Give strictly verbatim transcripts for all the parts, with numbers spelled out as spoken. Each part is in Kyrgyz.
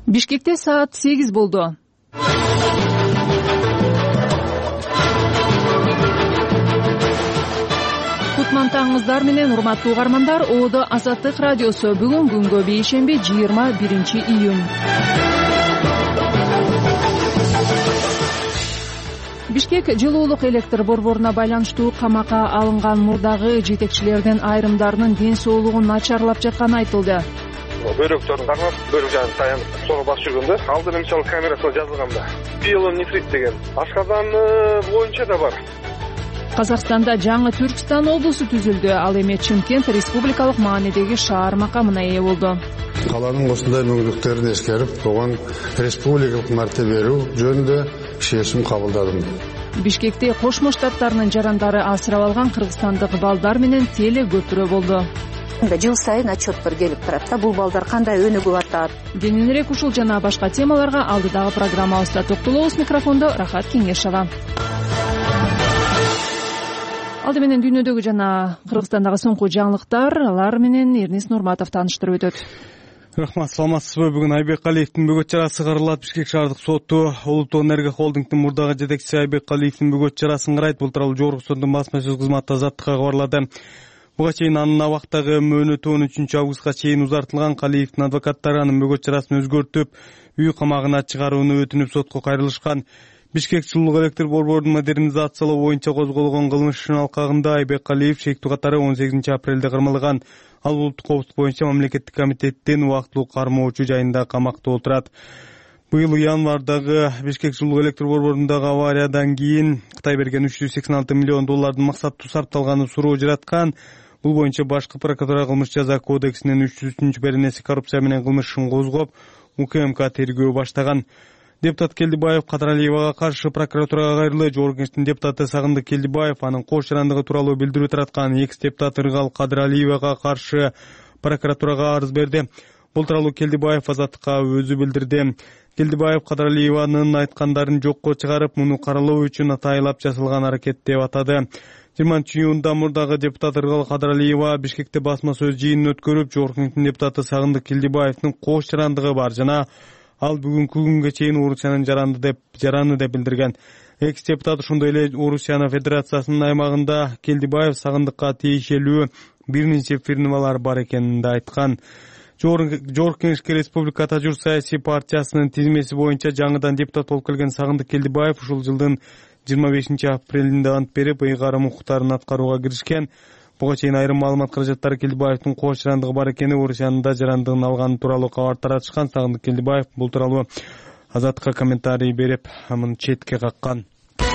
Бишкекте саат сегиз болду. Кутман таңыңыздар менен, урматтуу угармандар. Оодо Азаттык радиосу. Бүгүн күнгө бейшемби жыйырма биринчи июнь. Бишкек жылуулук электр борборуна байланыштуу камакка алынган мурдагы жетекчилердин айрымдарынын ден соолугу начарлап жатканы айтылды. Бөйрөктөрүн кармап, бөйрөк жагын таянып, сого басып жүргөндө алдыда мисалы камерасына жазылган да. Пиелонефрит деген ашказан боюнча да бар. Казакстанда жаңы Түркстан облусу түзүлдү. Ал эми Чымкент республикалык маанидеги шаар макамына ээ болду. Каланын ушундай мүмкүнлүктөрүн эскерип, буга республикалык мәртебе берүү жөнүндө чечим кабылдадым. Бишкекте Кошмо Штаттарынын жарандары асырап алган кыргызстандык балдар менен теле көпүрө болду. Жыл сайын отчеттор келип турат да, бул балдар кандай өнүгүп атат. Кененирээк ушул жана башка темаларга алдыдагы программабызда токтолобуз. Микрофондо Рахат Кеңешова. Алды менен дүйнөдөгү жана Кыргызстандагы соңку жаңылыктар, алар менен Эрнис Нурматов тааныштырып өтөт. Рахмат, саламатсызбы? Бүгүн Айбек Калиевдин бөгөт чарасы кырылат. Бишкек шаардык соту Улуттук энергия холдингдин мурдагы жетекчиси Айбек Калиевдин бөгөт чарасын карайт. Бул тууралуу жогорку соттун басма сөз кызматы Азаттыкка кабарлады. Буга чейин анын абактагы мөөнөтү он үчүнчү августка чейин узартылган. Калиевдин адвокаттары анын бөгөт чарасын өзгөртүп, үй камагына чыгарууну өтүнүп сотко кайрылышкан. Бишкек жылуулук электр борборунун модернизациялоо боюнча козголгон кылмыш ишинин алкагында Айбек Калиев шектүү катары он сегизинчи апрелде кармалган. Ал улуттук коопсуздук боюнча мамлекеттик комитеттин убактылуу кармоочу жайында камакта отурат. Быйыл январдагы Бишкек жылуулук электр борборундагы авариядан кийин Кытай берген үч жүз сексен алты миллион доллардын максаттуу сарпталганын суроо жараткан. Бул боюнча башкы прокуратура кылмыш жаза кодексинин үч жүз үчүнчү беренеси коррупция менен кылмыш ишин козгоп, УКМК тергөө баштаган. Депутат Келдибаев Кадралиевага каршы прокуратурага кайрылды. Жогорку кеңештин депутаты Сагындык Келдибаев анын кош жарандыгы тууралуу билдирүү тараткан. Экс-депутат Ыргал Кадралиевага каршы прокуратурага арыз берди. Бул тууралуу Келдибаев Азаттыкка өзү билдирди. Келдибаев Кадралиеванын айткандарын жокко чыгарып, муну каралоо үчүн атайлап жасалган аракет деп атады. жыйырманчы июнда мурдагы депутат Ыргал Кадралиева Бишкекте басма сөз жыйынын өткөрүп, жогорку кеңештин депутаты Сагындык Келдибаевдин кош жарандыгы бар жана ал бүгүнкү күнгө чейин Орусиянын жаранды деп жараны деп билдирген. Экс-депутат ошондой эле Орусия Федерациясынын аймагында Келдибаев Сагындыкка тиешелүү бир нече фирмалар бар экенин да айткан. Жогорку кеңешке Республика Тажур саясий партиясынын тизмеси боюнча жаңыдан депутат болуп келген Сагындык Келдибаев ушул жылдын жыйырма бешинчи апрелинде ант берип, ыйгарым укуктарын аткарууга киришкен. Буга чейин айрым маалымат каражаттары Келдибаевдин кош жарандыгы бар экени, Орусиянын да жарандыгын алганы тууралуу кабар таратышкан. Сагындык Келдибаев бул тууралуу Азаттыкка комментарий берип, муну четке каккан.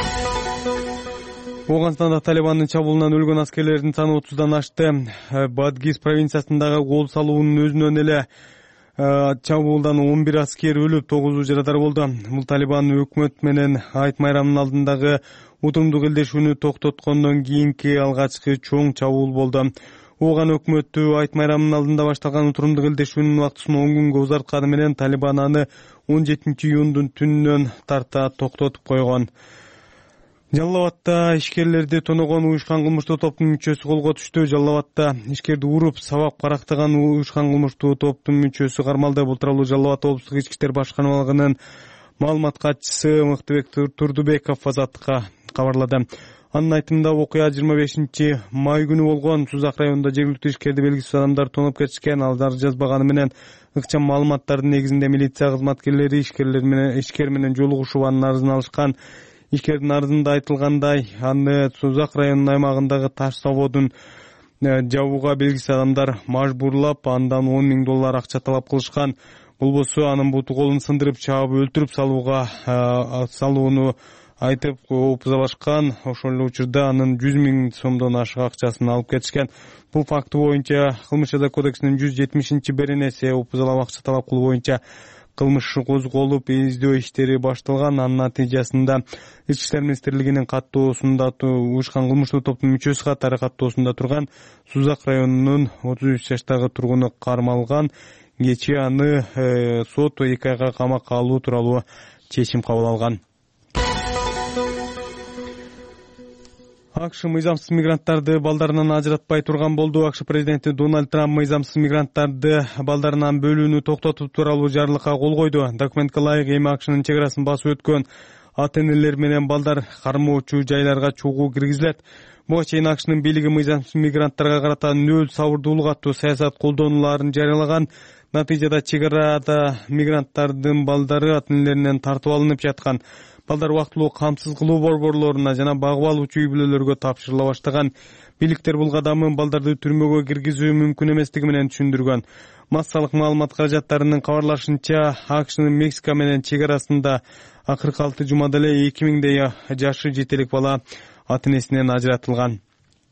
Ооганстанда Талибандын чабуулунан өлгөн аскерлердин саны отуздан ашты. Бадгиз провинциясындагы кол салуунун өзүнөн эле чабуулдан он бир аскер өлүп, тогузу жарадар болду. Бул Талибан өкмөт менен айт майрамынын алдындагы утумдуу келишүүнү токтоткондон кийинки алгачкы чоң чабуул болду. Ооган өкмөтү айт майрамынын алдында башталган утумдуу келишүүнүн убактысын он күнгө узартканы менен Талибан аны он жетинчи июндун түнүнөн тарта токтотуп койгон. Жалал Абадта ишкерлерди тоногон уюшкан кылмыштуу топтун мүчөсү колго түштү. Жалал Абадта ишкерди уруп, сабап карактаган уюшкан кылмыштуу топтун мүчөсү кармалды. Бул тууралуу Жалал Абад облустук ички иштер башкармалыгынын маалымат катчысы Мыктыбек Турдубеков Азаттыкка кабарлады. Анын айтымында окуя жыйырма бешинчи май күнү болгон. Сузак районунда жергиликтүү ишкерди белгисиз адамдар тоноп кетишкен. Алар жазбаганы менен ыкчам маалыматтардын негизинде милиция кызматкерлери ишкерлер менен ишкер менен жолугушуп анын арызын алышкан. Ишкердин арызында айтылгандай, аны Сузак районунун аймагындагы таш заводун жабууга белгисиз адамдар мажбурлап, андан он миң доллар акча талап кылышкан. Болбосо анын буту колун сындырып, чаап өлтүрүп салууга салууну айтып опузалашкан. Ошол эле учурда анын жүз миң сомдон ашык акчасын алып кетишкен. Бул факты боюнча кылмыш жаза кодексинин жүз жетимишинчи беренеси опузалап акча талап кылуу боюнча кылмыш козголуп, издөө иштери башталган. Анын натыйжасында Ички иштер министрлигинин каттоосунда уюшкан кылмыштуу топтун мүчөсү катары каттоосунда турган Сузак районунун отуз үч жаштагы тургуну кармалган. Кечээ аны э, сот эки айга камакка алуу тууралуу чечим кабыл алган. АКШ мыйзамсыз мигранттарды балдарынан ажыратпай турган болду. АКШ президенти Дональд Трамп мыйзамсыз мигранттарды балдарынан бөлүүнү токтотуу тууралуу жарлыкка кол койду. Документке ылайык эми АКШнын чек арасын басып өткөн ата энелер менен балдар кармоочу жайларга чогуу киргизилет. Буга чейин АКШнын бийлиги мыйзамсыз мигранттарга карата нөл сабырдуулук аттуу саясат колдонуларын жарыялаган. Натыйжада чек арада мигранттардын балдары ата энелеринен тартып алынып жаткан. Балдар убактылуу камсыз кылуу борборлоруна жана багып алуучу үй бүлөлөргө тапшырыла баштаган. Бийликтер бул кадамы балдарды түрмөгө киргизүү мүмкүн эместиги менен түшүндүргөн. Массалык маалымат каражаттарынын кабарлашынча, АКШнын Мексика менен чек арасында акыркы алты жумада эле эки миңдей жашы жетелик бала ата энесинен ажыратылган.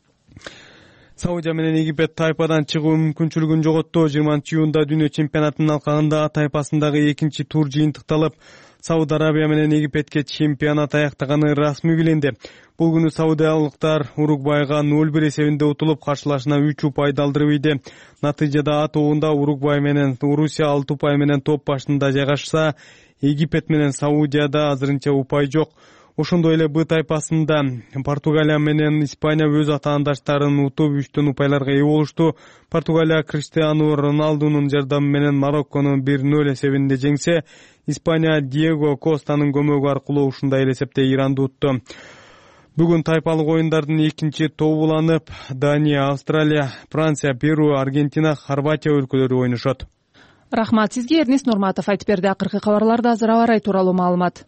Саудия менен Египет тайпадан чыгуу мүмкүнчүлүгүн жоготту. жыйырманчы июнда дүйнө чемпионатынын алкагында тайпасындагы экинчи тур жыйынтыкталып, Сауд Арабия менен Египетке чемпионат аяктаганы расмий билинди. Бул күнү саудиялыктар Уругвайга ноль бир эсебинде утулуп, каршылашына үч упай далдырып ийди. Натыйжада А тобунда Уругвай менен Орусия алты упай менен топ башында жайгашса, Египет менен Саудияда азырынча упай жок. Ошондой эле Б тайпасында Португалия менен Испания өз атаандаштарын утуп үчтөн упайларга ээ болушту. Португалия Криштиану Роналдунун жардамы менен Мароккону бир ноль эсебинде жеңсе, Испания Диего Костанын көмөгү аркылуу ушундай эле эсепте Иранды утту. Бүгүн тайпалык оюндардын экинчи тобу уланып, Дания, Австралия, Франция, Перу, Аргентина, Хорватия өлкөлөрү ойношот. Рахмат сизге. Эрнест Нурматов айтып берди. Акыркы кабарларда азыр аба ырайы тууралуу маалымат.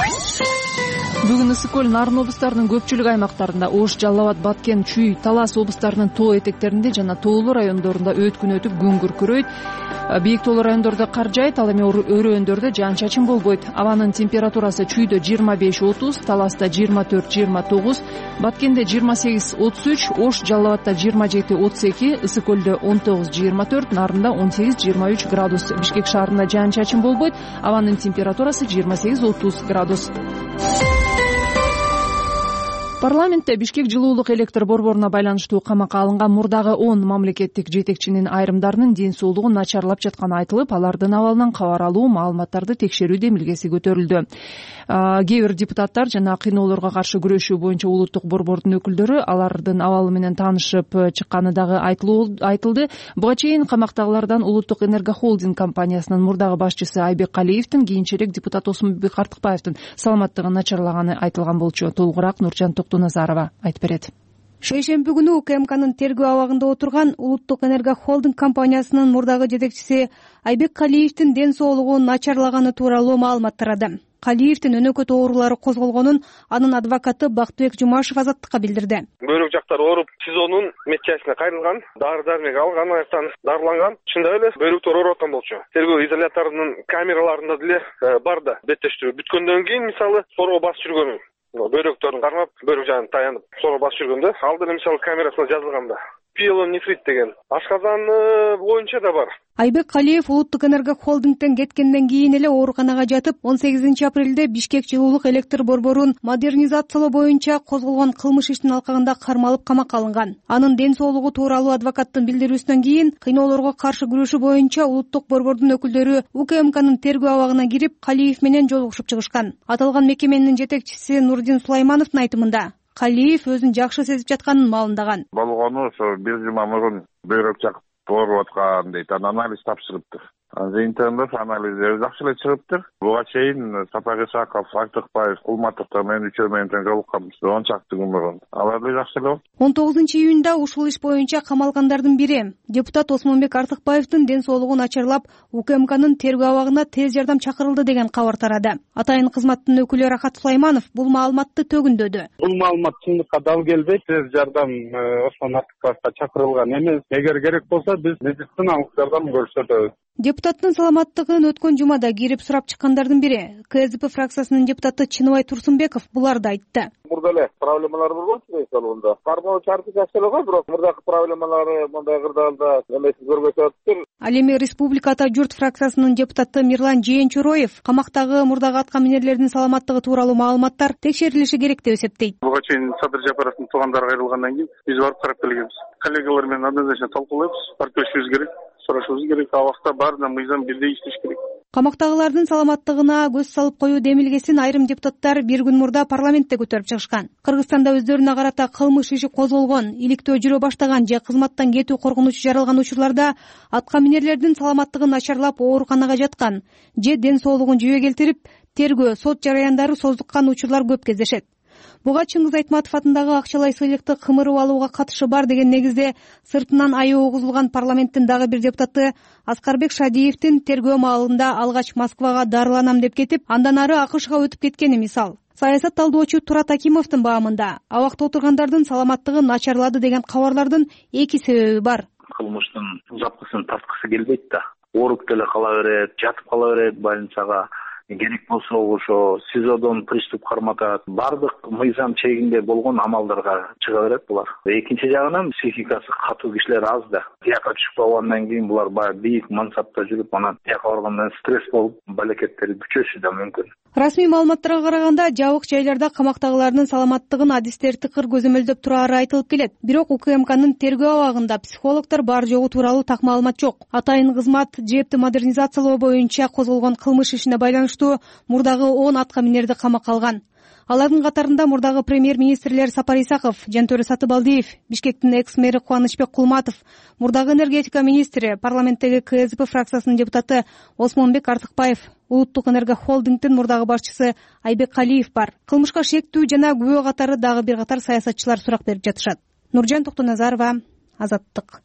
Бүгүн ысык көл Нарын облустарынын көпчүлүк аймактарында, Ош, Жалал Абад, Баткен, Чүй, Талас облустарынын тоо этектеринде жана тоолуу райондорунда өткүн өтүп күн күркүрөйт. Бийик тоолуу райондордо кар жаайт, ал эми өрөөндөрдө жаан-чачын болбойт. Абанын температурасы Чүйдө жыйырма беш отуз, Таласта жыйырма төрт жыйырма тогуз, Баткенде жыйырма сегиз отуз үч, Ош, Жалал Абадта жыйырма жети отуз эки, ысык көлдө он тогуз жыйырма төрт, Нарында он сегиз жыйырма үч градус. Бишкек шаарында жаан-чачын болбойт. Абанын температурасы жыйырма сегиз отуз градус. Парламентте Бишкек жылуулук электр борборуна байланыштуу камакка алынган мурдагы он мамлекеттик жетекчинин айрымдарынын ден соолугу начарлап жатканы айтылып, алардын абалынан кабар алуу, маалыматтарды текшерүү демилгеси көтөрүлдү. Кээ бир депутаттар жана кыйноолорго каршы күрөшүү боюнча улуттук борбордун өкүлдөрү алардын абалы менен таанышып чыкканы дагы айтылды. Буга чейин камактагылардан Улуттук энергохолдинг компаниясынын мурдагы башчысы Айбек Калиевдин, кийинчерээк депутат Осмонбек Артыкбаевдин саламаттыгы начарлаганы айтылган болчу. Толугураак Нуржан Токтоназарова айтып берет. Шейшемби күнү УКМКнын тергөө абагында отурган Улуттук энергохолдинг компаниясынын мурдагы жетекчиси Айбек Калиевдин ден соолугу начарлаганы тууралуу маалымат тарады. Калиевдин өнөкөт оорулары козголгонун анын адвокаты Бактыбек Жумашев Азаттыкка билдирди. Бөйрөк жактары ооруп, СИЗОнун медчастина кайрылган, дары-дармек алган, аяктан дарыланган. Чындап эле бөйрөктөр ооруп аткан болчу. Тергөө изоляторунун камераларында деле бар да. Беттештирүү бүткөндөн кийин мисалы сорго басып жүргөнү, бөйрөктөрүн кармап, бөйрөк жагын таянып сорго басып жүргөндө ал деле мисалы камерасына жазылган да. Пиелонефрит деген ашказан боюнча да бар. Айбек Калиев Улуттук энергохолдингден кеткенден кийин эле ооруканага жатып, он сегизинчи апрелде Бишкек жылуулук электр борборун модернизациялоо боюнча козголгон кылмыш ишинин алкагында кармалып камакка алынган. Анын ден соолугу тууралуу адвокаттын билдирүүсүнөн кийин кыйноолорго каршы күрөшүү боюнча улуттук борбордун өкүлдөрү УКМКнын тергөө абагына кирип, Калиев менен жолугушуп чыгышкан. Аталган мекеменин жетекчиси Нурдин Сулаймановдун айтымында, Калиев өзүн жакшы сезип жатканын маалымдаган. Болгону ошо бир жума мурун бөйрөк жак ооруп аткан дейт, анан анализ тапшырыптыр. Жыйынтыгында анализдери жакшы эле чыгыптыр. Буга чейин Сапар Исаков, Артыкбаев, Кулматовдор менен үчөө менен тең жолукканбыз он чакты күн мурун. Алар деле жакшы эле. он тогузунчу июнда ушул иш боюнча камалгандардын бири депутат Осмонбек Артыкбаевдин ден соолугу начарлап, УКМКнын тергөө абагына тез жардам чакырылды деген кабар тарады. Атайын кызматтын өкүлү Рахат Сулайманов бул маалыматты төгүндөдү. Бул маалымат чындыкка дал келбейт. Тез жардам Осмон Артыкбаевга чакырылган эмес. Эгер керек болсо биз медициналык жардам көрсөтөбүз. Депутаттын саламаттыгын өткөн жумада кирип сурап чыккандардын бири КСДП фракциясынын депутаты Чыныбай Турсунбеков буларды айтты. Мурда эле проблемалар болгон мисалында. Кармоо чарты жакшы эле го, бирок мурдагы проблемалары мындай кырдаалда эмесин көргөзүп атыптыр. Ал эми Республика Ата журт фракциясынын депутаты Мирлан Жээнчороев камактагы мурдагы атка минерлердин саламаттыгы тууралуу маалыматтар текшерилиши керек деп эсептейт. Буга чейин Садыр Жапаровдун туугандары кайрылгандан кийин биз барып карап келгенбиз. Коллегалар менен однозначно талкуулайбыз, барып көрүшүбүз керек, сурашыбыз керек. Абакта баарына мыйзам бирдей иштеш керек. Камактагылардын саламаттыгына көз салып коюу демилгесин айрым депутаттар бир күн мурда парламентте көтөрүп чыгышкан. Кыргызстанда өздөрүнө карата кылмыш иши козголгон, иликтөө жүрө баштаган же кызматтан кетүү коркунучу жаралган учурларда атка минерлердин саламаттыгы начарлап ооруканага жаткан же ден соолугун жүйө келтирип, тергөө, сот жараяндары созуккан учурлар көп кездешет. Буга Чыңгыз Айтматов атындагы акчалай сыйлыкты кымырып алууга катышы бар деген негизде сыртынан айоо угузулган парламенттин дагы бир депутаты Аскарбек Шадиевдин тергөө маалында алгач Москвага дарыланам деп кетип, андан ары АКШга өтүп кеткени мисал. Саясат талдоочу Турат Акимовдун баамында абакта отургандардын саламаттыгы начарлады деген кабарлардын эки себеби бар. Кылмыштын запкысын тарткысы келбейт да. Ооруп деле кала берет, жатып кала берет больницага. Керек болсо ошо СИЗОдон приступ карматат. Бардык мыйзам чегинде болгон амалдарга чыга берет булар. Экинчи жагынан психикасы катуу кишилер аз да. Тияка түшүп калгандан кийин булар баягы бийик мансапта жүрүп, анан тияка баргандан стресс болуп, балекеттери бүчөшү да мүмкүн. Расмий маалыматтарга караганда, жабык жайларда камактагылардын саламаттыгын адистер тыкыр көзөмөлдөп турары айтылып келет. Бирок УКМКнын тергөө абагында психологдор бар жогу тууралуу так маалымат жок. Атайын кызмат жээпти модернизациялоо боюнча козголгон кылмыш ишине байланыштуу мурдагы он атка минерди камакка алган. Алардын катарында мурдагы премьер-министрлер Сапар Исаков, Жантөрө Сатыбалдиев, Бишкектин экс-мэри Кубанычбек Кулматов, мурдагы энергетика министри, парламенттеги КСДП фракциясынын депутаты Осмонбек Артыкбаев, Улуттук энерго холдингдин мурдагы башчысы Айбек Калиев бар. Кылмышка шектүү жана күбө катары дагы бир катар саясатчылар сурак берип жатышат. Нуржан Токтоназарова, Азаттык.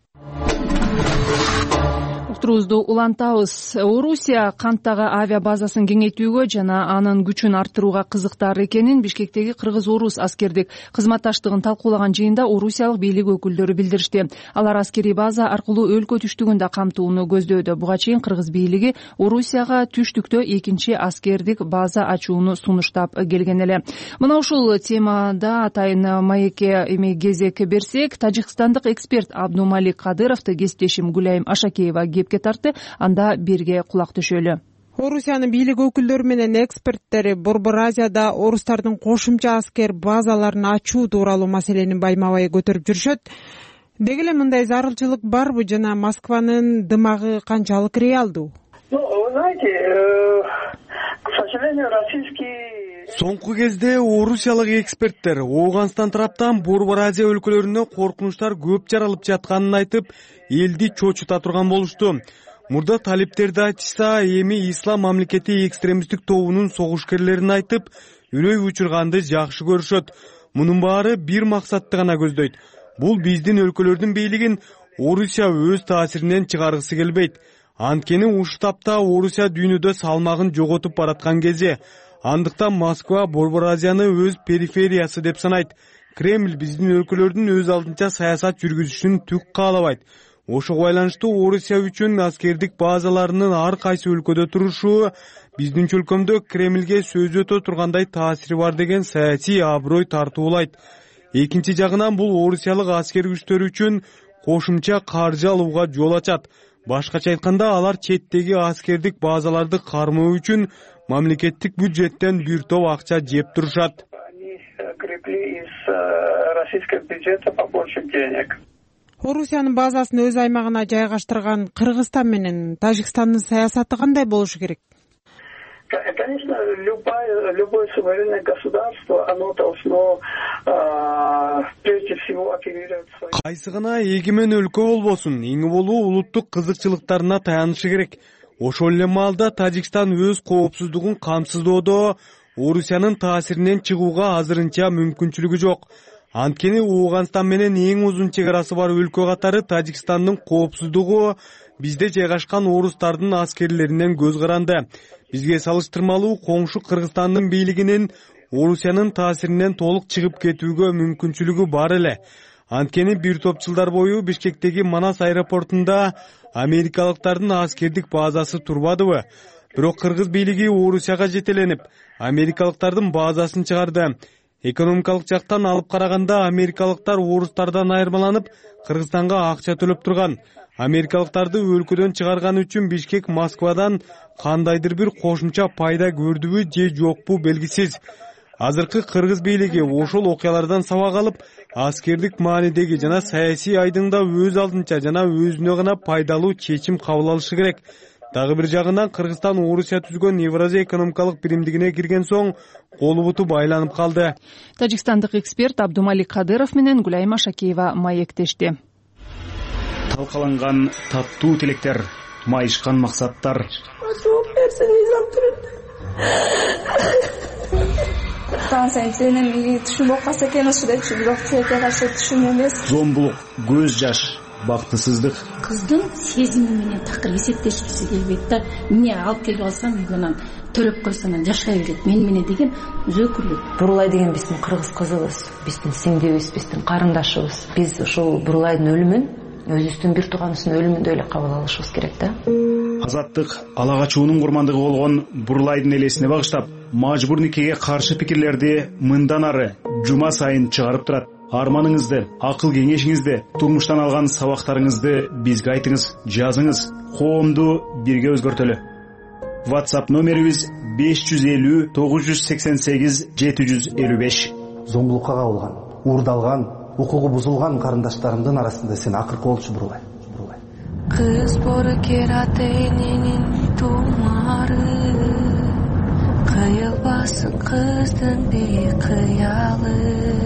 Уктуруубузду улантабыз. Орусия канттагы авиа базасын кеңейтүүгө жана анын күчүн арттырууга кызыктар экенин Бишкектеги кыргыз-орус аскердик кызматташтыгын талкуулаган жыйында орусиялык бийлик өкүлдөрү билдиришти. Алар аскерий база аркылуу өлкө түштүгүн да камтууну көздөөдө. Буга чейин кыргыз бийлиги Орусияга түштүктө экинчи аскердик база ачууну сунуштап келген эле. Мына ушул темада атайын маекке эми кезек берсек, тажикстандык эксперт Абдумалик Кадыровду кесиптешим Гуляйым Ашакеева кепке тартты. Анда бирге кулак түшөлү. Орусиянын бийлик өкүлдөрү менен эксперттери Борбор Азияда орустардын кошумча аскер базаларын ачуу тууралуу маселени байма-бай көтөрүп жүрүшөт. Деги эле мындай зарылчылык барбы жана Москванын дымагы канчалык реалдуу? Ну, вы знаете, к сожалению, российский Соңку кезде орусиялык эксперттер Ооганстан тараптан Борбор Азия өлкөлөрүнө коркунучтар көп жаралып жатканын айтып, элди чочута турган болушту. Мурда талиптерди айтышса, эми ислам мамлекети экстремисттик тобунун согушкерлерин айтып, үрөй учурганды жакшы көрүшөт. Мунун баары бир максатты гана көздөйт. Бул биздин өлкөлөрдүн бийлигин Орусия өз таасиринен чыгаргысы келбейт. Анткени ушул тапта Орусия дүйнөдө салмагын жоготуп бараткан кези. Андыктан Москва Борбор Азияны өз перифериясы деп санайт. Кремль биздин өлкөлөрдүн өз алдынча саясат жүргүзүшүн түк каалабайт. Ошого байланыштуу Орусия үчүн аскердик базаларынын ар кайсы өлкөдө турушу биздин чөлкөмдө Кремльге сөз өтө тургандай таасири бар деген саясий аброй тартуулайт. Экинчи жагынан бул орусиялык аскер күчтөр үчүн кошумча каржы алууга жол ачат. Башкача айтканда, алар четтеги аскердик базаларды кармоо үчүн мамлекеттик бюджеттен бир топ акча жеп турушат. Орусиянын базасын өз аймагына жайгаштырган Кыргызстан менен Тажикстандын саясаты кандай болушу керек? Конечно, любое, любое суверенное государство, оно должно прежде всего оперировать свои... Кайсы гана эгемен өлкө болбосун, эң болуу улуттук кызыкчылыктарына таянышы керек. Ошол эле маалда Тажикстан өз коопсуздугун камсыздоодо Орусиянын таасиринен чыгууга азырынча мүмкүнчүлүгү жок. Анткени Ооганстан менен эң узун чек арасы бар өлкө катары Тажикстандын коопсуздугу бизде жайгашкан орустардын аскерлеринен көз каранды. Бизге салыштырмалуу коңшу Кыргызстандын бийлигинин Орусиянын таасиринен толук чыгып кетүүгө мүмкүнчүлүгү бар эле. Анткени бир топ жылдар бою Бишкектеги Манас аэропортунда америкалыктардын аскердик базасы турбадыбы? Бирок кыргыз бийлиги Орусияга жетеленип, америкалыктардын базасын чыгарды. Экономикалык жактан алып караганда америкалыктар орустардан айырмаланып, Кыргызстанга акча төлөп турган. Америкалыктарды өлкөдөн чыгарган үчүн Бишкек Москвадан кандайдыр бир кошумча пайда көрдүбү же жокпу белгисиз. Азыркы кыргыз бийлиги ошол окуялардан сабак алып, аскердик маанидеги жана саясий айдыңда өз алдынча жана өзүнө гана пайдалуу чечим кабыл алышы керек. Дагы бир жагынан Кыргызстан Орусия түзгөн Евразия экономикалык биримдигине кирген соң колу буту байланып калды. Тажикстандык эксперт Абдумалик Кадыров менен Гулайма Шакеева маектешти. Талкаланган таттуу тилектер, майышкан максаттар. Зомбулук, көз жаш, бактысыздык. Кыздын сезими менен такыр эсептешкиси келбейт да. Эмне алып келип алсам үйгөнөн төрөп койсом жашай берет. Мен менен деген өзөкүрлүк. Бурлай деген биздин кыргыз кызыбыз, биздин сиңдибиз, биздин карындашыбыз. Биз ушул Бурлайдын өлүмүн өзүбүздүн бир тууганыбыздын өлүмүндөй эле кабыл алышыбыз керек да. Азаттык ала качуунун курмандыгы болгон Бурлайдын элесине багыштап, мажбур никеге каршы пикирлерди мындан ары жума сайын чыгарып турат. Арманыңызды, акыл кеңешиңизди, турмуштан алган сабактарыңызды бизге айтыңыз, жазыңыз. Коомду бирге өзгөртөлү. WhatsApp номерибиз беш жүз элүү тогуз жүз сексен сегиз жети жүз элүү беш. Зомбулукка кабылган, уурдалган, укугу бузулган карындаштарымдын арасында сен акыркы болчу Бурлай. Кыз бор кератенинин тумары, кыйылбасын кыздын бекыялы.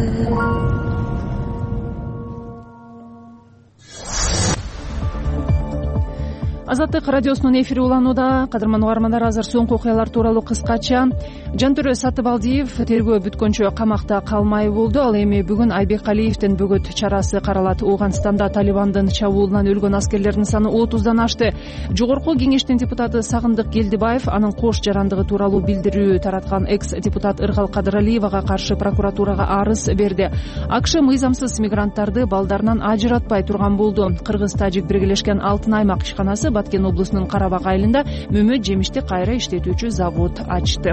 Азаттык радиосунун эфири уланууда. Кадырман угармандар, азыр соңку окуялар тууралуу кыскача. Жантөрө Сатыбалдиев тергөө бүткөнчө камакта калмай болду. Ал эми бүгүн Айбек Алиевдин бөгөт чарасы каралат. Ооганстанда Талибандын чабуулунан өлгөн аскерлердин саны отуздан ашты. Жогорку кеңештин депутаты Сагындык Келдибаев анын кош жарандыгы тууралуу билдирүү тараткан экс-депутат Ыргал Кадыралиевага каршы прокуратурага арыз берди. АКШ мыйзамсыз мигранттарды балдарынан ажыратпай турган болду. Кыргыз-Тажик биргелешкен Алтын аймак ишканасы Баткен облусунун Карабак айылында мөмөт жемишти кайра иштетүүчү завод ачты.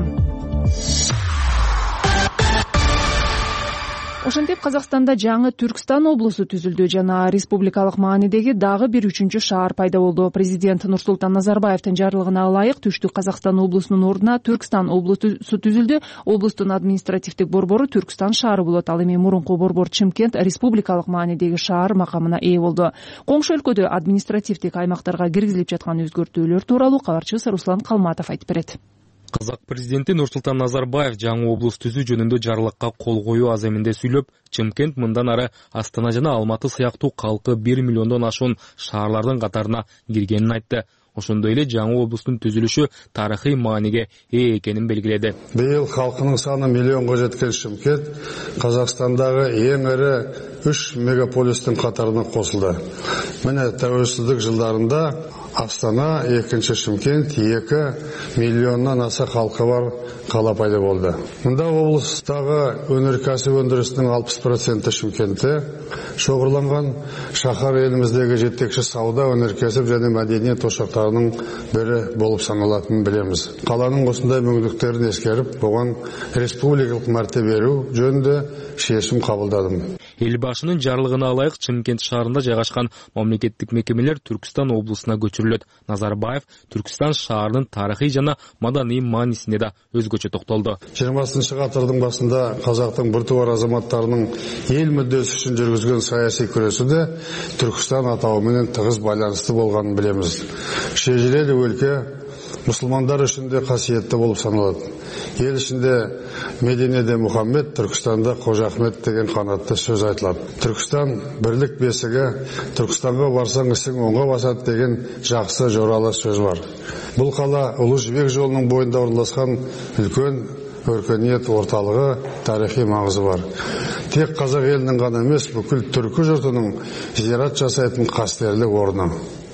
Ошентип Казакстанда жаңы Түркстан облусу түзүлдү жана республикалык маанидеги дагы бир үчүнчү шаар пайда болду. Президент Нурсултан Назарбаевдин жарлыгына ылайык Түштүк Казакстан облусунун ордуна Түркстан облусу түзүлдү. Облустун административдик борбору Түркстан шаары болот. Ал эми мурунку борбор Чымкент республикалык маанидеги шаар макамына ээ болду. Коңшу өлкөдө административдик аймактарга киргизилип жаткан өзгөртүүлөр тууралуу кабарчыбыз Руслан Калматов айтып берет. Казак президенти Нурсултан Назарбаев жаңы облус түзүү жөнүндө жарлыкка кол коюу аземинде сүйлөп, Чымкент мындан ары Астана жана Алматы сыяктуу калкы бир миллиондон ашуун шаарлардын катарына киргенин айтты. Ошондой эле жаңы облустун түзүлүшү тарыхый мааниге ээ экенин белгиледи. Быйыл халкынын саны миллионго жеткен Чымкент Казакстандагы эң ири үч мегаполистин катарына косулду. Мына тәуелсиздик жылдарында Астана, экинчи Чымкент, эки миллионнан аса халкы бар кала пайда болду. Мында облустагы өнөркәсип өндүрүсүнүн алпыс проценти Чымкентте чогурланган. Шахар элибиздеги жетекчи сауда, өнөркәсип жана мәдениет ошактарынын бири болуп саналатынын билебиз. Каланын осундай мүмкүндүктөрүн эскерип, буга республикалык мәртебе берүү жөнүндө чечим кабылдадым. Эл башынын жарлыгына ылайык Чымкент шаарында жайгашкан мамлекеттик мекемелер Түркстан облусуна көчүрүлөт. Назарбаев Түркстан шаарынын тарыхый жана маданий маанисине да өзгөчө токтолду. жыйырмасынчы гасырдын башында казактын бир тууар азаматтарынын эл мүддөсү үчүн жүргүзгөн саясий күрөшүдө Түркстан атауы менен тыгыз байланыштуу болгонун билебиз. Шежирелүү өлкө мусулмандар үчүн да касиеттүү болуп саналат. Эл ичинде Мединеде Мухаммед, Түркстанда Кожа Ахмет деген канатты сөз айтылат. Түркстан бирлик бесиги, Түркстанга барсаң исиң оңго басат деген жакшы жоралы сөз бар. Бул кала Улуу Жибек жолунун боюнда орналашкан үлкөн өркөниет орталыгы, тарыхый маңызы бар. Тек казак элинин гана эмес, бүкүл түркү журтунун зиярат жасайтын кастерлик орну.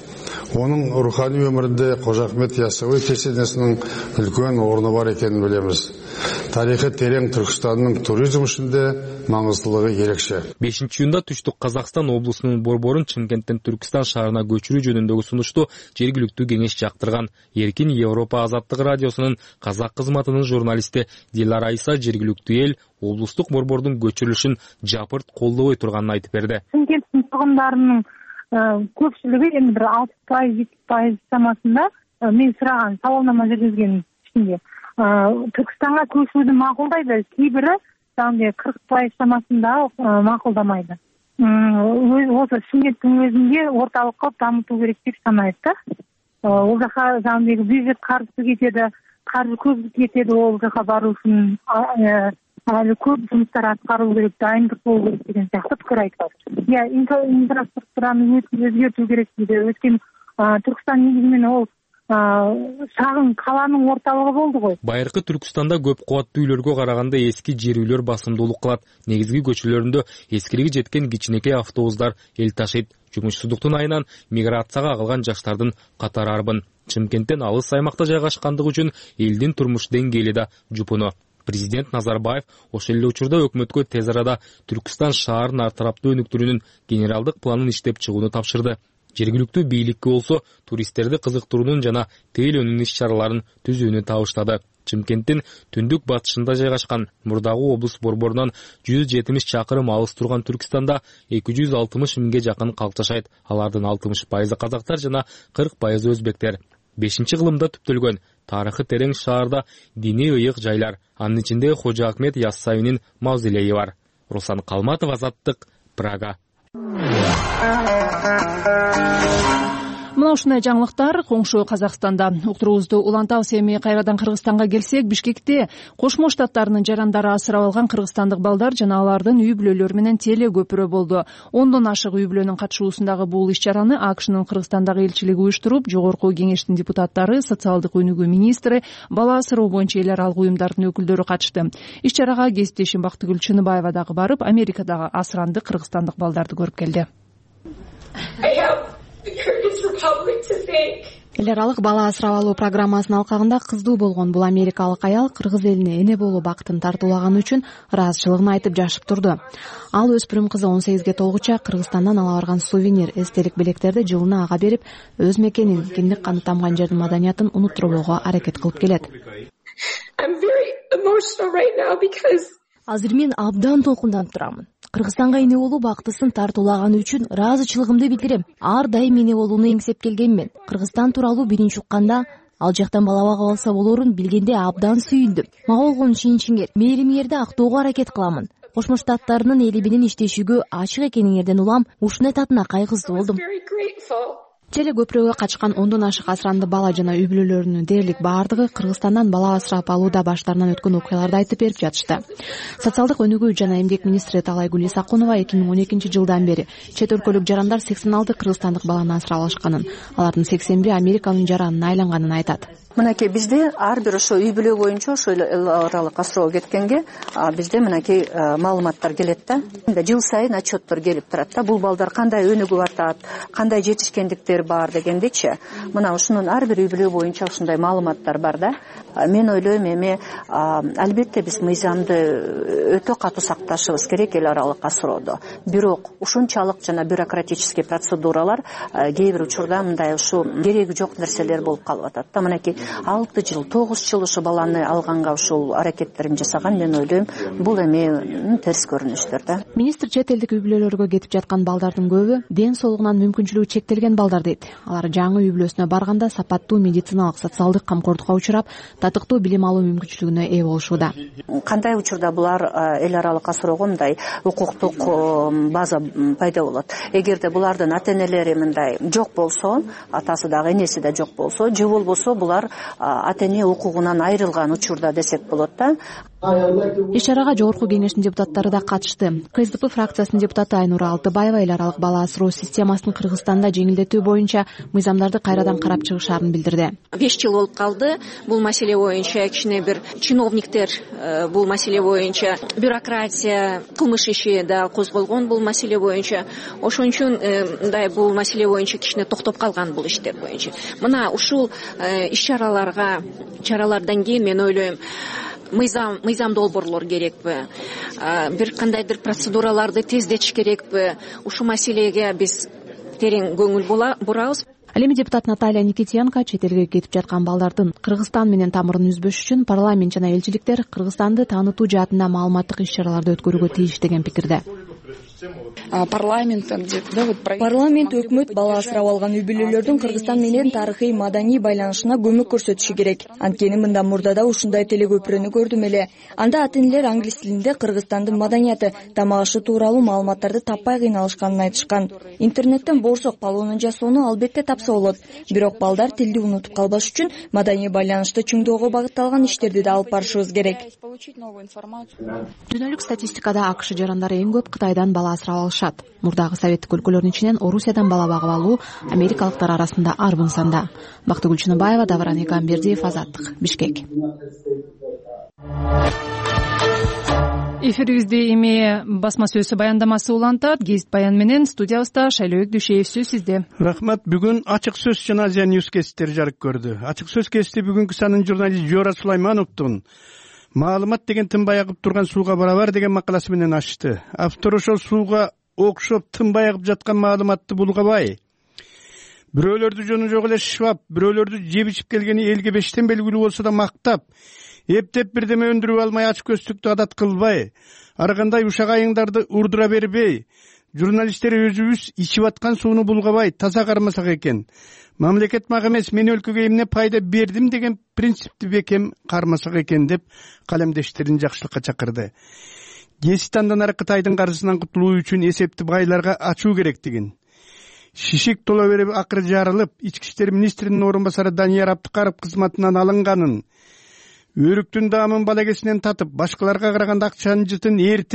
Onun ruhani ömründe Кожа Ахмет Яссауи кесенесinin үлкен орны бар екенін білеміз. Тарихы терең Түркістанның туризм үшінде маңыздылығы ерекше. бешинчи июнда Түштүк Казакстан облусунун борборун Чымкенттен Түркістан шаарына көчүрүү жөнүндөгү сунушту жергиликтүү кеңеш жактырган. Эркин Европа азаттык радиосунун казак кызматынын журналисти Дилара Айса жергиликтүү эл облустук борбордун көчүрүлүшүн жапырт колдобой турганын айтып берди. Чымкенттин тургундарынын көпчүлүгү эми бир алты пайыз жети пайыз чамасында мен сураган сабалнама жүргүзгөн ичинде Түркстанга көчүүнү макулдайды, кейбири жаңы кырк пайыз чамасында макулдамайды. Осы Чымкенттин өзүндө орталык кылып дамытуу керек деп санайт да. ол жака жанагы бюджет каржысы кетеді, каржы көп кетеді, ол жака баруу үчүн әлі көп жұмыстар атқарылу керек, дайындық болу керек деген сияқты пікір айтып жатыр. Иә, инфраструктураны өзгерту керек дейді. Өйткені Түркістан негізінен ол шағын қаланың орталығы болды ғой. Байыркы Түркістанда көп кубаттуу үйлөргө караганда эски жер үйлөр басымдуулук кылат. Негизги көчөлөрүндө эскилиги жеткен кичинекей автобустар эл ташыйт. Жумушсуздуктун айынан миграцияга калган жаштардын катары арбын. Чымкенттен алыс аймакта жайгашкандыгы үчүн элдин турмуш деңгээли да жупуну. Президент Назарбаев ошол эле учурда өкмөткө тез арада Түркістан шаарынын ар тараптуу өнүктүрүүнүн генералдык планын иштеп чыгууну тапшырды. Жергиликтүү бийликке болсо туристтерди кызыктыруунун жана тейлөөнүн иш-чараларын түзүүнү табыштады. Чымкенттин түндүк батышында жайгашкан мурдагы облус борборунан жүз жетимиш чакырым алыс турган Түркістанда эки жүз алтымыш миңге жакын калк жашайт. Алардын алтымыш пайызы казактар жана кырк пайызы өзбектер. бешинчи кылымда түптөлгөн тарыхы терең шаарда диний ыйык жайлар, анын ичинде Хожа Ахмет Яссауинин мавзолейи бар. Руслан Калматов, Азаттык, Прага. Мына ушундай жаңылыктар коңшу Казакстанда. Уктуруубузду улантабыз. Эми кайрадан Кыргызстанга келсек, Бишкекте Кошмо Штаттарынын жарандары асырап алган кыргызстандык балдар жана алардын үй бүлөлөрү менен теле көпүрө болду. Ондон ашык үй бүлөнүн катышуусундагы бул иш-чараны АКШнын Кыргызстандагы элчилиги уюштуруп, жогорку кеңештин депутаттары, социалдык өнүгүү министри, бала асыроо боюнча эл аралык уюмдардын өкүлдөрү катышты. Иш-чарага кесиптешим Бактыгүл Чыныбаева дагы барып, Америкадагы асыранды кыргызстандык балдарды көрүп келди. Эл аралык бала асырап алуу программасынын алкагында кыздуу болгон бул америкалык аял кыргыз элине эне болуу бактын тартуулаганы үчүн ыраазычылыгын айтып жашып турду. Ал өспүрүм кызы он сегизге толгуча Кыргызстандан ала барган сувенир, эстелик белектерди жылына ага берип, өз мекенин, киндик каны тамган жердин маданиятын унуттурбоого аракет кылып келет. Азыр мен абдан толкунданып турамын. Кыргызстанга эне болуу бактысын тартуулаганы үчүн ыраазычылыгымды билдирем. Ар дайым эне болууну эңсеп келгенмин. Кыргызстан тууралуу биринчи укканда, ал жактан бала багып алса болорун билгенде абдан сүйүндүм. Мага болгон ишеничиңер, мээримиңерди актоого аракет кыламын. Кошмо Штаттарынын эли менен иштешүүгө ачык экениңерден улам, ушундай татына кайгысуу болдум. Теле көпүрөгө качкан ондон ашык асыранды бала жана үй бүлөлөрүнүн дээрлик баардыгы Кыргызстандан бала асырап алууда баштарынан өткөн окуяларды айтып берип жатышты. Социалдык өнүгүү жана эмгек министри Талайгүл Исакунова эки миң он экинчи жылдан бери чет өлкөлүк жарандар сексен алты кыргызстандык баланы асырап алышканын, алардын сексен бири Американын жаранына айланганын айтат. Мынакей бизде ар бир ошо үй бүлө боюнча ошо эл аралык асыроо кеткенге бизде мынакей маалыматтар келет да. Жыл сайын отчеттор келип турат да. Бул балдар кандай өнүгүп атат, кандай жетишкендиктер бар дегендечи. Мына ушунун ар бир үй бүлө боюнча ушундай маалыматтар бар да. Мен ойлойм эми албетте биз мыйзамды өтө катуу сакташыбыз керек эл аралык асыроодо. Бирок ушунчалык жана бюрократический процедуралар кээ бир учурда мындай ушу кереги жок нерселер болуп калып атат да. Мынакей алты жыл, тогуз жыл ушу баланы алганга ушул аракеттерин жасаган, мен ойлойм, бул эми терс көрүнүштөр да. Министр чет элдик үй бүлөлөргө кетип жаткан балдардын көбү ден соолугунан мүмкүнчүлүгү чектелген балдар дейт. Алар жаңы үй бүлөсүнө барганда сапаттуу медициналык, социалдык камкордукка учурап, татыктуу билим алуу мүмкүнчүлүгүнө ээ болушууда. Кандай учурда булар эл аралык асыроого мындай укуктук база пайда болот. Эгерде булардын ата-энелери мындай жок болсо, атасы дагы энеси да жок болсо, же болбосо булар ата-эне укугунан айрылган учурда десек болот да. Иш-чарага жогорку кеңештин депутаттары да катышты. КСДП фракциясынын депутаты Айнура Алтыбаева эл аралык бала асыроо системасын Кыргызстанда жеңилдетүү боюнча мыйзамдарды кайрадан карап чыгышаарын билдирди. беш жыл болуп калды. Бул маселе боюнча кичине бир чиновниктер бул маселе боюнча бюрократия, кылмыш иши да козголгон бул маселе боюнча. Ошон үчүн мындай бул маселе боюнча кичине токтоп калган бул иштер боюнча. Мына ушул иш-чараларга чаралардан кийин мен ойлойм, мыйзам мыйзам долбоорлор керекпи, бир кандайдыр процедураларды тездетиш керекпи, ушул маселеге биз терең көңүл бурабыз. Ал эми депутат Наталья Никитенко чет элге кетип жаткан балдардын Кыргызстан менен тамырын үзбөш үчүн парламент жана элчиликтер Кыргызстанды таанытуу жаатында маалыматтык иш-чараларды өткөрүүгө тийиш деген пикирде. парламент парламент өкмөт бала асырап алган үй бүлөлөрдүн Кыргызстан менен тарыхый маданий байланышына көмөк көрсөтүшү керек. Анткени мындан мурда ушундай телекөпүрөнү көрдүм эле. Анда ата энелер англис тилинде Кыргызстандын маданияты, тамак ашы тууралуу маалыматтарды таппай кыйналышканын айтышкан. Интернеттен боорсок палонун жасоону албетте тапса болот. Бирок балдар тилди унутуп калбаш үчүн маданий байланышты чыңдоого багытталган иштерди да алып барышыбыз керек. Дүйнөлүк статистикада АКШ жарандары эң көп Кытайдан бала асырап алышат. Мурдагы советтик өлкөлөрдүн ичинен Орусиядан бала багып алуу америкалыктар арасында арбын санда. Бактыгүл Чыныбаева, Давран Игамбердиев, Азаттык, Бишкек. Эфирибизде эми басма сөзү баяндамасы улантат. Гезит баян менен студиябызда Шайлообек Дүйшеев сөз сизде. Рахмат. Бүгүн ачык сөз жана Азия Ньюс кесиптери жарык көрдү. Ачык сөз кесипти бүгүнкү санын журналист Жора Сулаймановдун маалымат деген тынбай агып турган сууга барабар деген макаласы менен ачты. Автор ошол сууга окшоп тынбай агып жаткан маалыматты булгабай, бирөөлөрдү жөнү жок эле шыбап, бирөөлөрдү жеп ичип келгени элге бештен белгилүү болсо да мактап, эптеп бирдеме өндүрүп алмай ач көздүктү адат кылбай, ар кандай ушак айыңдарды урдура бербей, журналисттер өзүбүз ичип аткан сууну булгабай таза кармасак экен. Мамлекет мага эмес, мен өлкөгө эмне пайда бердим деген принципти бекем кармасак экен деп калемдештерин жакшылыкка чакырды. Гезит андан ары Кытайдын каржысынан кутулуу үчүн эсепти байларга ачуу керектигин, шишик тола берип акыры жарылып, ички иштер министринин орун басары Данияр Абдыкаров кызматынан алынганын, өрүктүн даамын балагесинен татып, башкаларга караганда акчанын жытын эрте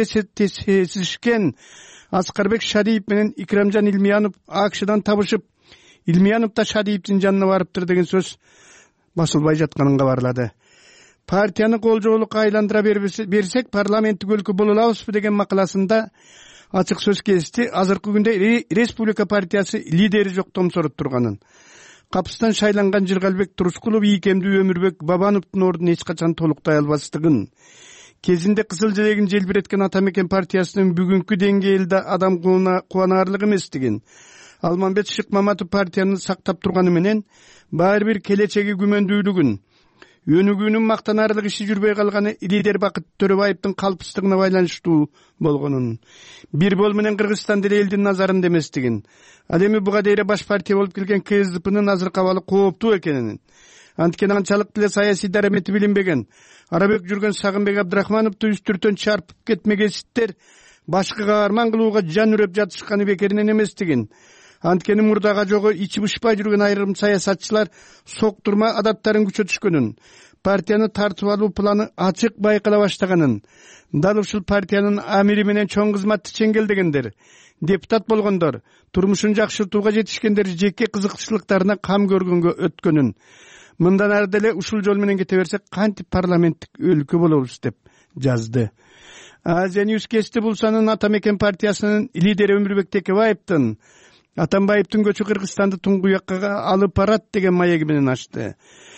сезишкен Аскарбек Шадиев менен Икрамжан Илмиянов АКШдан табышып, Илмиянов да Шадиевдин жанына барыптыр деген сөз басылбай жатканын кабарлады. Партияны кол жоолукка айландыра берсек, парламенттик өлкө боло алабызбы деген макаласында ачык сөз кести азыркы күндө Республика партиясы лидери жок томсоруп турганын, капыстан шайланган Жыргалбек Турускулов ийкемдүү Өмүрбек Бабановдун ордун эч качан толуктай албастыгын, кезинде кызыл желегин желбиреткен Ата Мекен партиясынын бүгүнкү деңгээлде адам кубанарлык эместигин, Алмамбет Шыкмаматов партияны сактап турганы менен баары бир келечеги күмөндүүлүгүн, өнүгүүнүн мактанарлык иши жүрбөй калганы лидер Бакыт Төрөбаевдин калпсыздыгына байланыштуу болгонун, бир бол менен Кыргызстан деле элдин назарында эместигин, ал эми буга дейре баш партия болуп келген КСДПнын азыркы абалы кооптуу экенин, анткени анчалык деле саясий дарамети билинбеген Арабек жүргөн Сагынбек Абдрахмановду үстүртөн чарпып кетмегеситтер башкыга арман кылууга жан үрөп жатышканы бекеринен эместигин, анткени мурдага жогу ичи бышпай жүргөн айрым саясатчылар соктурма адаттарын күчөтүшкөнүн, партияны тартып алуу планы ачык байкала баштаганын, дал ушул партиянын амири менен чоң кызматты чеңгелдегендер, депутат болгондор, турмушун жакшыртууга жетишкендер жеке кызыкчылыктарына кам көргөнгө өткөнүн, мындан ары деле ушул жол менен кете берсек кантип парламенттик өлкө болобуз деп жазды. Азия Ньюс кести бул санын Ата Мекен партиясынын лидери Өмүрбек Текебаевдин Атамбаевдин көчү Кыргызстанды туңгуякка алып барат деген маеги менен ачты.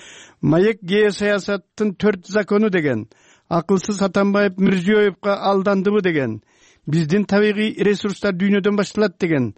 Маек геосаясаттын төрт закону деген, акылсыз Атамбаев Мирзиёевго алдандыбы деген, биздин табигый ресурстар дүйнөдөн башталат деген,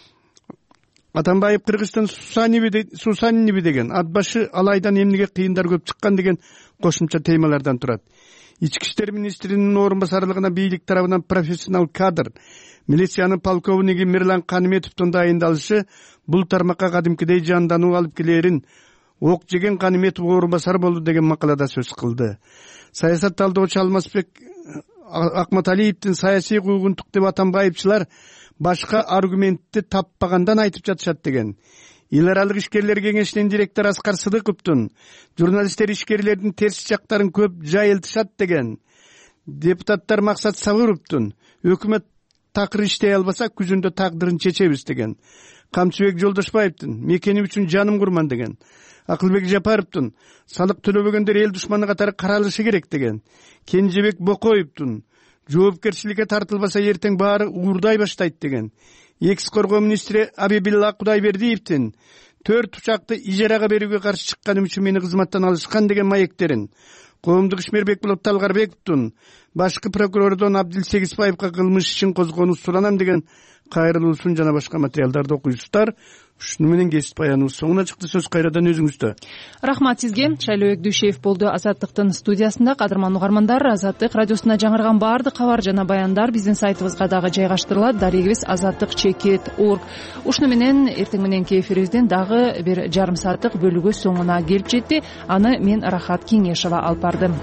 Атамбаев Кыргызстан Сусаниби деген, ат башы алайдан эмнеге кыйындар көп чыккан деген кошумча темалардан турат. Ички иштер министринин орун басарлыгына бийлик тарабынан профессионал кадр, милициянын полковниги Мирлан Каныметовдун дайындалышы бул тармакка кадимкидей жандануу алып келерин ок жеген Каныметов орун басары болду деген макалада сөз кылды. Саясат талдоочу Алмазбек Акматалиевдин саясий куугунтук деп Атамбаевчылар башка аргументти таппагандан айтып жатышат деген. Эл аралык ишкерлер кеңешинин директору Аскар Сыдыковдун журналисттер ишкерлердин терс жактарын көп жайылтышат деген. Депутаттар Максат Сабыровдун өкмөт такыр иштей албаса күзүндө тагдырын чечебиз деген. Камчыбек Жолдошбаевдин мекени үчүн жаным курман деген. Акылбек Жапаровдун салык төлөбөгөндөр эл душманы катары каралышы керек деген. Кенжебек Бокоевдун жоопкерчиликке тартылбаса эртең баары уурдай баштайт деген. Экс коргоо министри Абибилла Кудайбердиевдин төрт учакты ижарага берүүгө каршы чыкканым үчүн мени кызматтан алышкан деген маектерин, коомдук ишмер Бекболот Талгарбековдун башкы прокурордон Абдил Сегизбаевга кылмыш ишин козгоону суранам деген кайрылуусун жана башка материалдарды окуйсуздар. Ушуну менен кесип баяныбыз соңуна чыкты. Сөз кайрадан өзүңүздө. Рахмат сизге. Шайлообек Дүйшеев болду Азаттыктын студиясында. Кадырман угармандар, Азаттык радиосуна жаңырган баардык кабар жана баяндар биздин сайтыбызга дагы жайгаштырылат. Дарегибиз азаттык чекит точка орг. Ушуну менен эртең мененки эфирибиздин дагы бир жарым сааттык бөлүгү соңуна келип жетти. Аны мен Рахат Кеңешова алып бардым.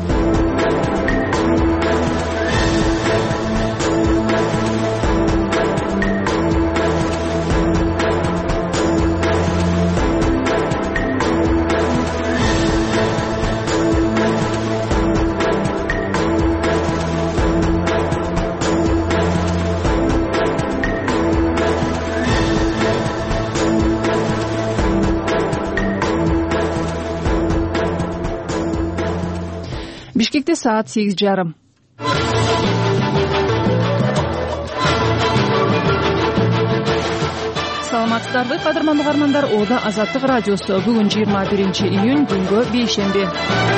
Бишкекте саат сегиз жарым. Саламатсыздарбы, кадырман угармандар. Ода Азаттык радиосу. Бүгүн жыйырма биринчи июнь, күнгө бейшемби.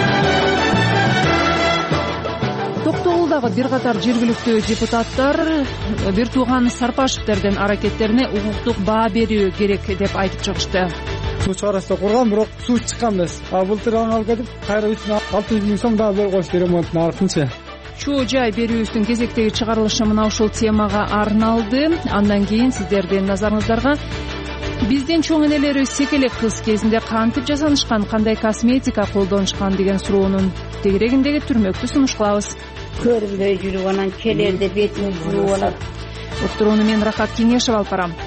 Токтогулдагы бир катар жергиликтүү депутаттар бир тууган Сарпашевтердин аракеттерине укуктук баа берүү керек деп айтып чыгышты. Суу чыгарасы курган, бирок суу чыккан эмес. А былтыр аны алып кетип, кайра үчүн алты жүз миң сом дагы берип коюшту ремонттун артынча. Чуу жай берүүбүздүн кезектеги чыгарылышы мына ушул темага арналды. Андан кийин сиздердин назарыңыздарга биздин чоң энелерибиз секелек кыз кезинде кантип жасанышкан, кандай косметика колдонушкан деген суроонун тегерегиндеги түрмөктү сунуш кылабыз. Көрүнбөй жүрүп анан келерде бетиң жууп алат. Уктурууну мен Рахат Кеңешова алып барам.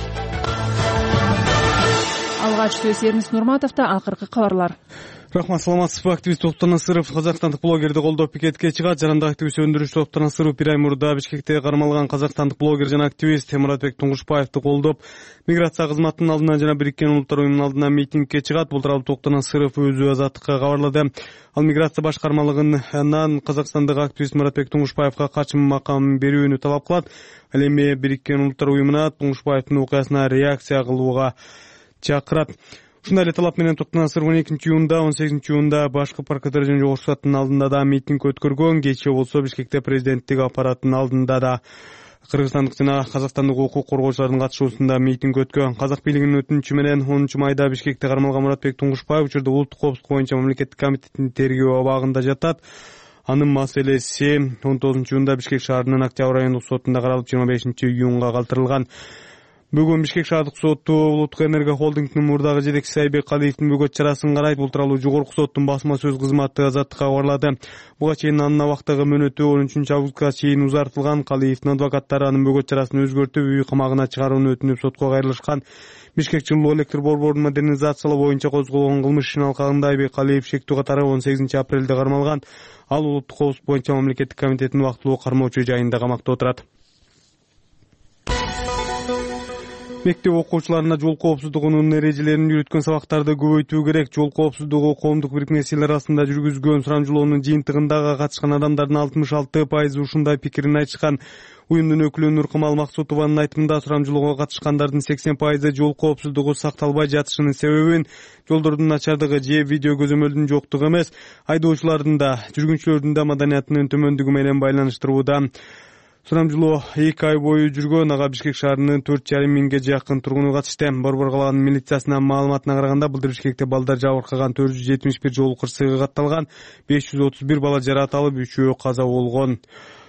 Алгач сөз Эрнис Нурматовдо. Акыркы кабарлар. Рахмат, саламатсызбы. Активист Токтор Насыров казакстандык блогерди колдоп пикетке чыгат. Жарандык активист өндүрүүчү Токтор Насыров бир ай мурда Бишкекте кармалган казакстандык блогер жана активист Муратбек Туңгушбаевди колдоп, миграция кызматынын алдына жана Бириккен Улуттар уюмунун алдына митингге чыгат. Бул тууралуу Токтор Насыров өзү Азаттыкка кабарлады. Ал миграция башкармалыгынан казакстандык активист Муратбек Туңгушбаевга качым макам берүүнү талап кылат. Ал эми Бириккен Улуттар уюмуна Туңгушбаевдин окуясына реакция кылууга чакырат. Ушундай эле талап менен Токтор Насыров он экинчи июнда, он сегизинчи июнда башкы прокурор жана жогорку соттун алдында да митинг өткөргөн. Кечээ болсо Бишкекте президенттик аппараттын алдында да кыргызстандык жана казакстандык укук коргоочулардын катышуусунда митинг өткөн. Казак бийлигинин өтүнүчү менен онунчу майда Бишкекте кармалган Муратбек Туңгушбаев учурда улуттук коопсуздук боюнча мамлекеттик комитеттин тергөө абагында жатат. Анын маселеси он тогузунчу июнда Бишкек шаарынын Октябрь райондук сотунда каралып жыйырма бешинчи июнга калтырылган. Бүгүн Бишкек шаардык соту Улуттук энергия холдингдин мурдагы жетекчиси Айбек Калиевдин бөгөт чарасын карайт. Бул тууралуу жогорку соттун басма сөз кызматы Азаттыкка кабарлады. Буга чейин анын абактагы мөөнөтү он үчүнчү августка чейин узартылган. Калиевдин адвокаттары анын бөгөт чарасын өзгөртүп, үй камагына чыгарууну өтүнүп сотко кайрылышкан. Бишкек жылуу электр борборун модернизациялоо боюнча козголгон кылмыш ишинин алкагында Айбек Калиев шектүү катары он сегизинчи апрелде кармалган. Ал улуттук коопсуздук боюнча мамлекеттик комитеттин убактылуу кармоочу жайында камакта отурат. Мектеп окуучуларына жол коопсуздугунун эрежелерин үйрөткөн сабактарды көбөйтүү керек. Жол коопсуздугу коомдук бирикмесилер арасында жүргүзгөн сурамжылоонун жыйынтыгында катышкан адамдардын алтымыш алты пайызы ушундай пикирин айтышкан. Уюмдун өкүлү Нуркамал Максутованын айтымында сурамжылоого катышкандардын сексен пайызы жол коопсуздугу сакталбай жатышынын себебин жолдордун начардыгы же видео көзөмөлдүн жоктугу эмес, айдоочулардын да, жүргүнчүлөрдүн да маданиятынын төмөндүгү менен байланыштырууда. Сурамжылоо эки ай бою жүргөн. Ага Бишкек шаарынын төрт жарым миңге жакын тургуну катышты. Борбор калаанын милициясынын маалыматына караганда былтыр Бишкекте балдар жабыркаган төрт жүз жетимиш бир жол кырсыгы катталган, беш жүз отуз бир бала жаракат алып, үчөө каза болгон.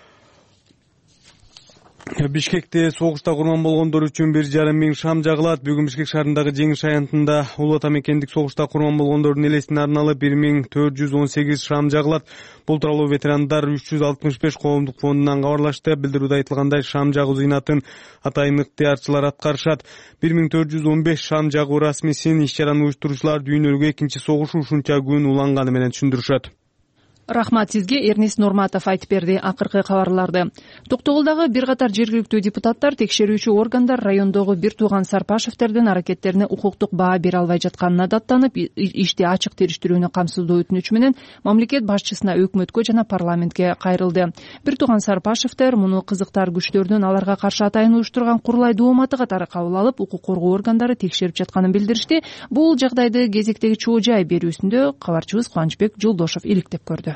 Бишкекте согушта курман болгондор үчүн бир жарым миң шам жагылат. Бүгүн Бишкек шаарындагы Жеңиш аянтында Улуу Ата мекендик согушта курман болгондордун элесине арналып бир миң төрт жүз он сегиз шам жагылат. Бул тууралуу ветерандар үч жүз алтымыш беш коомдук фондунан кабарлашты. Билдирүүдө айтылгандай, шам жагуу зыйнатын атайын ыктыярчылар аткарышат. бир миң төрт жүз он беш шам жагуу расмисин иш-чараны уюштуруучулар дүйнөлүк экинчи согуш ушунча күн уланганы менен түшүндүрүшөт. Рахмат сизге. Эрнис Нурматов айтып берди акыркы кабарларды. Токтогулдагы бир катар жергиликтүү депутаттар текшерүүчү органдар райондогу бир тууган Сарпашевтердин аракеттерине укуктук баа бере албай жатканына даттанып, ишти ачык териштирүүнү камсыздоо өтүнүчү менен мамлекет башчысына, өкмөткө жана парламентке кайрылды. Бир тууган Сарпашевтер муну кызыктар күчтөрдүн аларга каршы атайын уюштурган курулай дооматы катары кабыл алып, укук коргоо органдары текшерип жатканын билдиришти. Бул жагдайды кезектеги чоо жай берүүсүндө кабарчыбыз Кубанычбек Жолдошов иликтеп көрдү.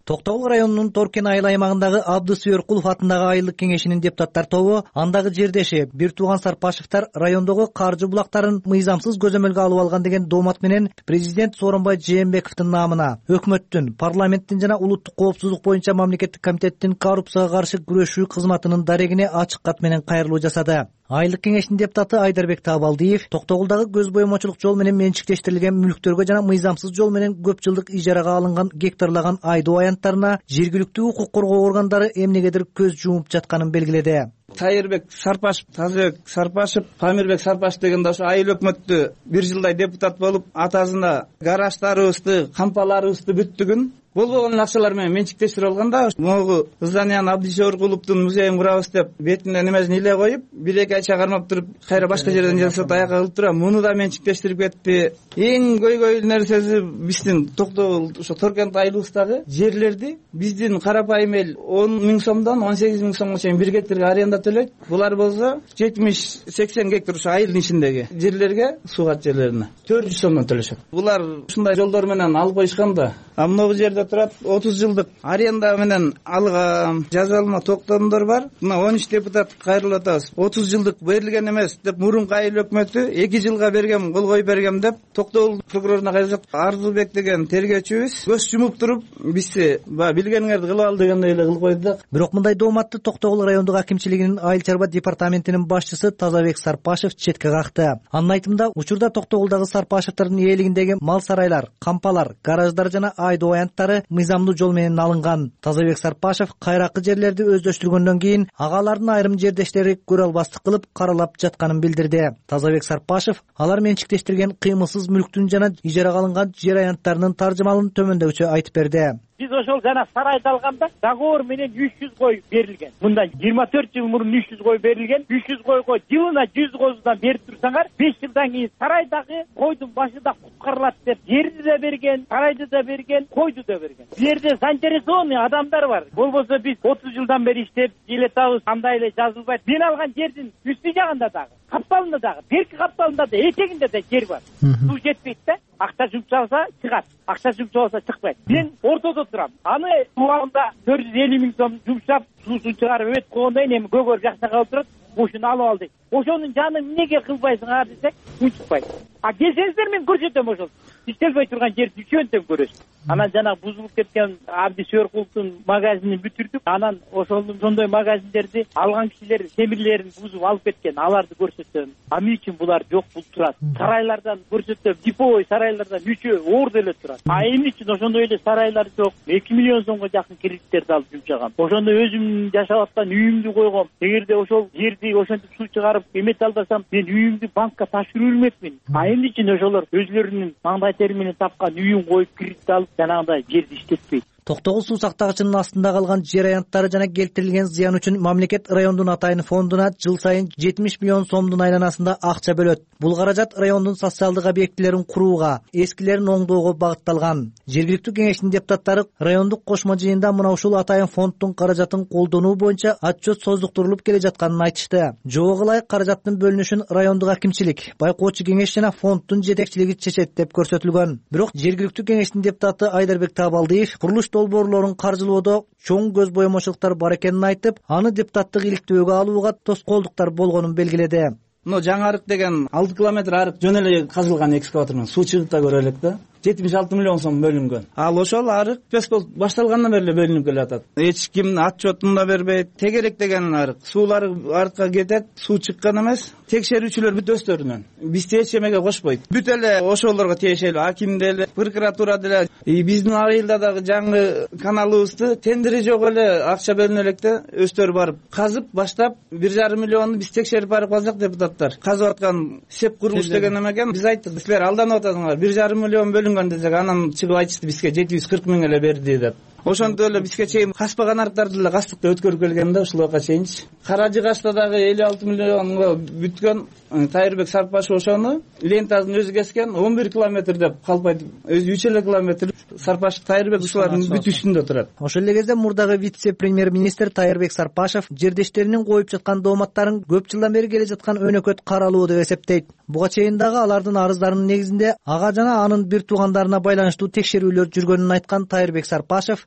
Токтогул районунун Торкен айыл аймагындагы Абдысы Өркулов атындагы айылдык кеңешинин депутаттар тобу андагы жердеши бир тууган Сарпашевдер райондогу каржы булактарын мыйзамсыз көзөмөлгө алып алган деген доомат менен президент Сооронбай Жээнбековдун наамына өкмөттүн, парламенттин жана улуттук коопсуздук боюнча мамлекеттик комитеттин коррупцияга каршы күрөшүү кызматынын дарегине ачык кат менен кайрылуу жасады. Айылдык кеңештин депутаты Айдарбек Табалдиев Токтогулдагы көз боемочулук жол менен менчиктештирилген мүлктөргө жана мыйзамсыз жол менен көп жылдык ижарага алынган гектарлаган айдоо аянттарына жергиликтүү укук коргоо органдары эмнегедир көз жумуп жатканын белгиледи. Тайырбек Сарпашев, Тазыбек Сарпашев, Памирбек Сарпашев дегенде ошо айыл өкмөттү бир жылдай депутат болуп, атасына гараждарыбызды, кампаларыбызды бүттүгүн болбогон акчалар менен менчиктештирип алганда, могу зданияны Абдысы Өркуловдун музейин курабыз деп бетине немесин иле коюп, бир эки айча кармап туруп, кайра башка жерден жасап аяка кылып туруп, муну да менчиктештирип кетти. Эң көйгөй нерсеси биздин Токтогул ошо Торкент айылыбыздагы жерлерди биздин карапайым эл он миң сомдон он сегиз миң сомго чейин бир гектарга аренда төлөйт. Булар болсо жетимиш сексен гектар ошо айылдын ичиндеги жерлерге, суугат жерлерине төрт жүз сомдон төлөшөт. Булар ушундай жолдор менен алып коюшканда, а могу жерде турат отуз жылдык аренда менен алган жазалма токтомдор бар. Мына он үч депутат кайрылып атабыз. отуз жылдык берилген эмес деп мурунку айыл өкмөтү эки жылга бергем, кол коюп бергем деп Токтогул прокуроруна кайрылып, Арзубек деген тергөөчүбүз көз жумуп туруп, бизди баягы билгениңерди кылып ал дегендей эле кылып койду да. Бирок мындай дооматты Токтогул райондук акимчилигинин айыл чарба департаментинин башчысы Тазабек Сарпашев четке какты. Анын айтымында, учурда Токтогулдагы Сарпашевдердин ээлигиндеги мал сарайлар, кампалар, гараждар жана айдоо аянттары мыйзамдуу жол менен алынган. Тазабек Сарпашев кайракы жерлерди өздөштүргөндөн кийин агалардын айрым жердештери көрө албастык кылып каралап жатканын билдирди. Тазабек Сарпашев алар менчиктештирген кыймылсыз мүлктүн жана ижарага алынган жер аянттарынын таржымалын төмөндөгүчө айтып берди. Биз ошол жана сарайды алганда договор менен үч жүз кой берилген. Мындан жыйырма төрт жыл мурун үч жүз кой берилген. үч жүз койго жылына жүз козудан берип турсаңар, беш жылдан кийин сарайдагы койдун башы да куткарылат деп жерди да берген, сарайды да берген, койду да берген. Бу жерде заинтересованный адамдар бар. Болбосо биз отуз жылдан бери иштеп желетабыз, кандай эле жазылбайт. Мен алган жердин үстү жагында дагы, капталында дагы, берки капталында да, этегинде да жер бар. Суу жетпейт да. Акча жумшалса чыгат, акча жумшалса чыкпайт. Мен ортодо турам. Аны убагында төрт жүз элүү миң сом жумшап, суусун чыгарып өтүп койгондон кийин эми көгөрүп жакта калып турат. Ошону алып ал дейт. Ошонун жанын эмнеге кылбайсыңар десек, унчукпайт. А келсеңиздер мен көрсөтөм ошол. Иштелбей турган жерди үчөөнтөн көрөсүз. Анан жана бузулуп кеткен Абдысы Өркуловдун магазинин бүтүрдүк. Анан ошондой сондой магазиндерди алган кишилер темирлерин бузуп алып кеткен. Аларды көрсөтөм. А эмне үчүн булар жок бул турат? Сарайлардан көрсөтөм. Диповой сарайлардан үчөө орду эле турат. А эмне үчүн ошондой эле сарайлар жок? эки миллион сомго жакын кредиттерди алып жумшагам. Ошондо өзүм жашап аткан үйүмдү койгом. Эгерде ошол жерди ошентип суу чыгарып эмете албасам, мен үйүмдү банкка тапшырып үлмөкмүн. А эмне үчүн ошолор өзлөрүнүн маңдай тери менен тапкан үйүн коюп кредит алып жанагындай жерди иштетпейт? Токтогул суу сактагычынын астында калган жер аянттары жана келтирилген зыян үчүн мамлекет райондун атайын фондуна жыл сайын жетимиш миллион сомдун айланасында акча бөлөт. Бул каражат райондун социалдык объектилерин курууга, эскилерин оңдоого багытталган. Жергиликтүү кеңештин депутаттары райондук кошмо жыйында мына ушул атайын фонддун каражатын колдонуу боюнча отчет создуктурулуп келе жатканын айтышты. Жобого ылайык каражаттын бөлүнүшүн райондук акимчилик, байкоочу кеңеш жана фонддун жетекчилиги чечет деп көрсөтүлгөн. Бирок жергиликтүү кеңештин депутаты Айдарбек Табалдиев курулуш долбоорлорун каржылоодо чоң көз боемочулуктар бар экенин айтып, аны депутаттык иликтөөгө алууга тоскоолдуктар болгонун белгиледи. Но жаңы арык деген алты километр арык жөн эле казылган экскаватор менен суу чыгып да көрө элек да. жетимиш алты миллион сом бөлүнгөн. Ал ошол арык пескол башталгандан бери эле бөлүнүп келатат. Эч ким отчетун да бербейт. Тегерек деген арык суулары арыкка кетет, суу чыккан эмес. Текшерүүчүлөр бүт өздөрүнөн. Бизди эч эмеге кошпойт. Бүт эле ошолорго тиешелүү, аким деле, прокуратура деле. Биздин айылда дагы жаңы каналыбызды тендери жок эле акча бөлүнө электе өздөрү барып казып баштап бир жарым миллионду биз текшерип барып калсак депутаттар. Казып аткан сеп курулуш деген эме экен. Биз айттык, силер алданып атасыңар. бир жарым миллион бөлүнгөн десек, анан чыгып айтышты бизге жети жүз кырк миң эле берди деп. Ошондой эле бизге чейин каспаган арыктарды деле кастыкта өткөрүп келген да ушул убакка чейинчи. Каражы кашта дагы элүү алты миллионго бүткөн Тайырбек Сарпашев ошону лентасын өзү кескен он бир километр деп калп айтып, өзү үч эле километр Сарпашев Тайырбек ушулардын бүт үстүндө турат. Ошол эле кезде мурдагы вице-премьер-министр Тайырбек Сарпашев жердештеринин коюп жаткан дооматтарын көп жылдан бери келе жаткан өнөкөт каралуу деп эсептейт. Буга чейин дагы алардын арыздарынын негизинде ага жана анын бир туугандарына байланыштуу текшерүүлөр жүргөнүн айткан Тайырбек Сарпашев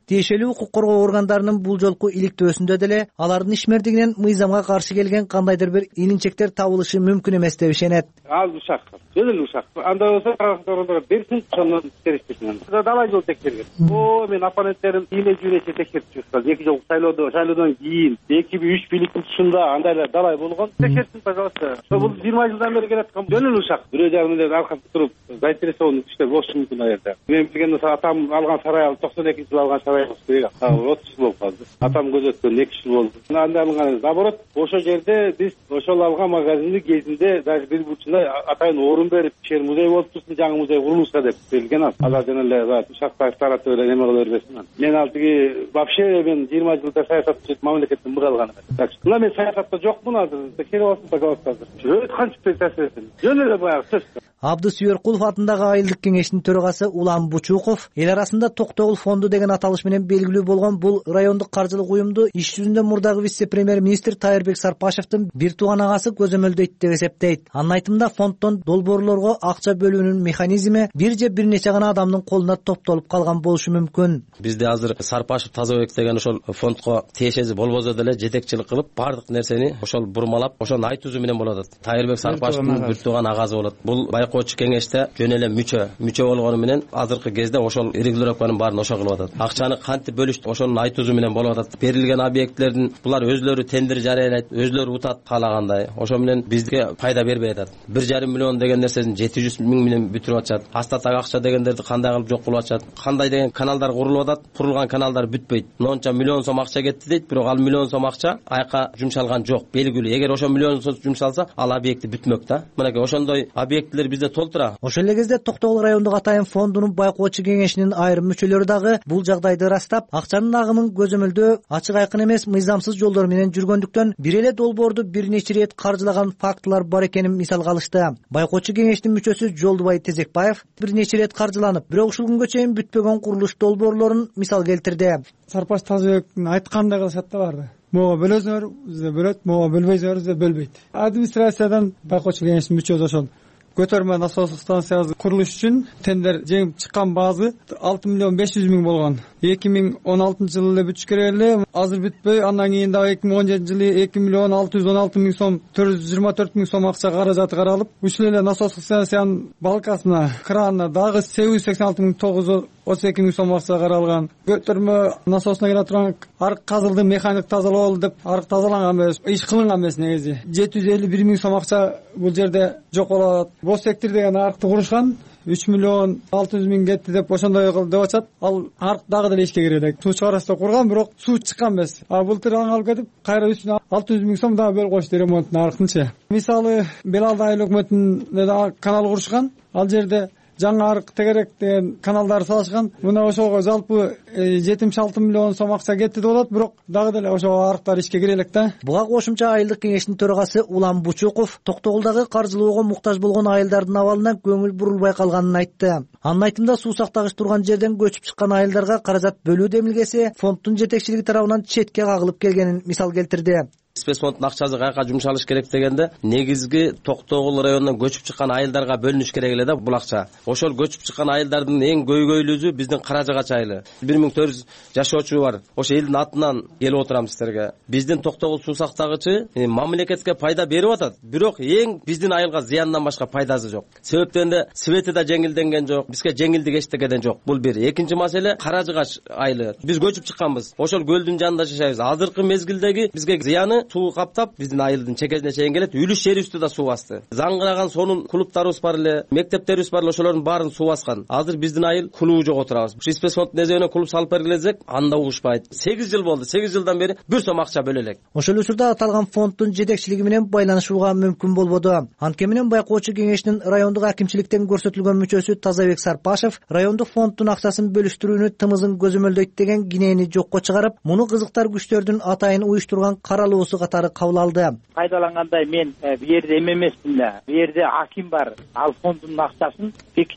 Тиешелүү укук коргоо органдарынын бул жолку иликтөөсүндө деле алардын ишмердигинен мыйзамга каршы келген кандайдыр бир илинчектер табылышы мүмкүн эмес деп ишенет. Ал ушак, жөн эле ушак. Анда болсо карактордорго берсин, ошондон териштирсин. Далай жол текшерген. О, мен оппоненттерим ийне жүйнөчө текшерип чыккан. Эки жол шайлоодо, шайлоодон кийин эки үч бийликтин тушунда андай эле далай болгон. Текшерсин, пожалуйста. Ошо бул жыйырма жылдан бери келаткан жөн эле ушак. Бирөө жагы менен аркасында туруп заинтересованный иштер болушу мүмкүн ал жерде. Мен билгенден атам алган сарай токсон экинчи жылы алган сарай болуш керек. отуз жыл болуп калды. Атам көзөткөн эки жыл болду. Анда алган наоборот, ошол жерде биз ошол алган магазинди кезинде даже бир бурчунда атайын орун берип, шер музей болуп турсун, жаңы музей курулуша деп берилген ал. Алар жана эле ушактар таратып эле неме кыла бербесин. Мен ал тиги вообще мен жыйырма жылда саясатчы мамлекеттен мыр алган эмес. Так что мен саясатта жокмун азыр. Текшерип алсын, пожалуйста. Өт канча таасир. Жөн эле баягы сөз. Абдысүйөркулов атындагы айылдык кеңештин төрагасы Улам Бучуков эл арасында Токтогул фонду деген аталыш менен белгилүү болгон бул райондук каржылык уюмду иш жүзүндө мурдагы вице-премьер-министр Тайырбек Сарпашевдин бир тууган агасы көзөмөлдөйт деп эсептейт. Анын айтымында фонддон долбоорлорго акча бөлүүнүн механизми бир же бир нече гана адамдын колуна топтолуп калган болушу мүмкүн. Бизде азыр Сарпашев Тазабек деген ошол фондко тиешеси болбосо деле жетекчилик кылып, бардык нерсени ошол бурмалап, ошонун айтуусу менен болот. Тайырбек Сарпашевдин бир тууган агасы болот. Бул байкоочу кеңеште жөн эле мүчө мүчө болгону менен азыркы кезде ошол регулировканын баарын ошо кылып атат. Акчаны кантип бөлүштү, ошонун айтуусу менен болуп атат. Берилген объектилердин булар өзлөрү тендер жарыялайт, өзлөрү утат каалагандай. Ошо менен бизге пайда бербей атат. бир жарым миллион деген нерсени жети жүз миң менен бүтүрүп атышат. Астатак акча дегендерди кандай кылып жок кылып атышат. Кандай деген каналдар курулуп атат, курулган каналдар бүтпөйт. Монча миллион сом акча кетти дейт, бирок ал миллион сом акча айка жумшалган жок, белгилүү. Эгер ошо миллион сом жумшалса, ал объекти бүтмөк да. Мынакей ошондой объектилер бизде толтура. Ошол эле кезде Токтогул райондук атайын фондунун байкоочу кеңешинин айрым мүчөлөрү дагы бул жагдайды ырастап, акчанын агымын көзөмөлдөө ачык айкын эмес, мыйзамсыз жолдор менен жүргөндүктөн бир эле долбоорду бир нече ирет каржылаган фактылар бар экенин мисалга алышты. Байкоочу кеңештин мүчөсү Жолдубай Тезекбаев бир нече ирет каржыланып, бирок ушул күнгө чейин бүтпөгөн курулуш долбоорлорун мисал келтирди. Сарпаш Тазабектин айткандай кылышат да барды. Мога бөлөсүңөр, бизде бөлөт, мога бөлбөйсүңөр, бизде бөлбөйт. Администрациядан байкоочу кеңештин мүчөсү ошол көтөрмө насостук станциясы курулуш үчүн тендер жеңип чыккан баазы алты миллион беш жүз миң болгон. эки миң он алтынчы жылы эле бүтүш керек эле. Азыр бүтпөй, андан кийин дагы эки миң он жетинчи жылы эки миллион алты жүз он алты миң сом, төрт жүз жыйырма төрт миң сом акча каражаты каралып, ушул эле насостук станциянын балкасына, кранына дагы сегиз жүз сексен алты миң тогуз жүз отуз эки миң сом акча каралган. Көтөрмө насосуна кире турган арк казылды, механик тазалоо деп арк тазаланган эмес, иш кылынган эмес негизи. жети жүз элүү бир миң сом акча бул жерде жок болот. Бос сектор деген аркты курушкан, үч миллион алты жүз миң кетти деп ошондой кылып деп атышат. Ал арк дагы деле ишке кирет. Суу чыгарышта курган, бирок суу чыккан эмес. А былтыр аны алып кетип, кайра үч миллион алты жүз миң сом дагы бөлүп коюшту ремонтуна аркынчы. Мисалы, Белалды айыл өкмөтүнө дагы канал курушкан. Ал жерде жаңы арк тегерек деген каналдар салышкан. Мына ошого жалпы жетимиш алты миллион сом акча кетти деп болот, бирок дагы деле ошо арктар ишке кире элек да. Буга кошумча айылдык кеңештин төрагасы Улам Бучуков Токтогулдагы каржылоого муктаж болгон айылдардын абалына көңүл бурулбай калганын айтты. Анын айтымында суу сактагыч турган жерден көчүп чыккан айылдарга каражат бөлүү демилгеси фонддун жетекчилиги тарабынан четке кагылып келгенин мисал келтирди. Спес фонддун акчасы каяка жумшалыш керек дегенде, негизги Токтогул районунан көчүп чыккан айылдарга бөлүнүш керек эле да бул акча. Ошол көчүп чыккан айылдардын эң көйгөйлүүсү биздин Каражагач айылы. бир миң төрт жүз жашоочу бар. Ошо элдин атынан келип отурам сиздерге. Биздин Токтогул суу сактагычы мамлекетке пайда берип атат, бирок эң биздин айылга зыяндан башка пайдасы жок. Себептен свети да жеңилденген жок, бизге жеңилдик эчтекеден жок. Бул бир. Экинчи маселе Каражагач айылы. Биз көчүп чыкканбыз. Ошол көлдүн жанында жашайбыз. Азыркы мезгилдеги бизге зыяны суу каптап, биздин айылдын чекесине чейин келет. Үлүш жерибизди да суу басты. Заңгыраган сонун клубтарыбыз бар эле, мектептерибиз бар эле, ошолордун баарын суу баскан. Азыр биздин айыл клубу жок отурабыз. Спес фонддун эзебине клуб салып бергилесек, анда угушпайт. сегиз жыл болду. сегиз жылдан бери бир сом акча бөлө элек. Ошол учурда аталган фонддун жетекчилиги менен байланышууга мүмкүн болбоду. Анткени менен байкоочу кеңештин райондук акимчиликтен көрсөтүлгөн мүчөсү Тазабек Сарпашев райондук фонддун акчасын бөлүштүрүүнү тымызын көзөмөлдөйт деген кинени жокко чыгарып, муну кызыктар күчтөрдүн атайын уюштурган каралуусу катары кабыл алды. Кайдалангандай мен бу жерде эме эмесмин да. Бу жерде аким бар, ал фонддун акчасын бекитет.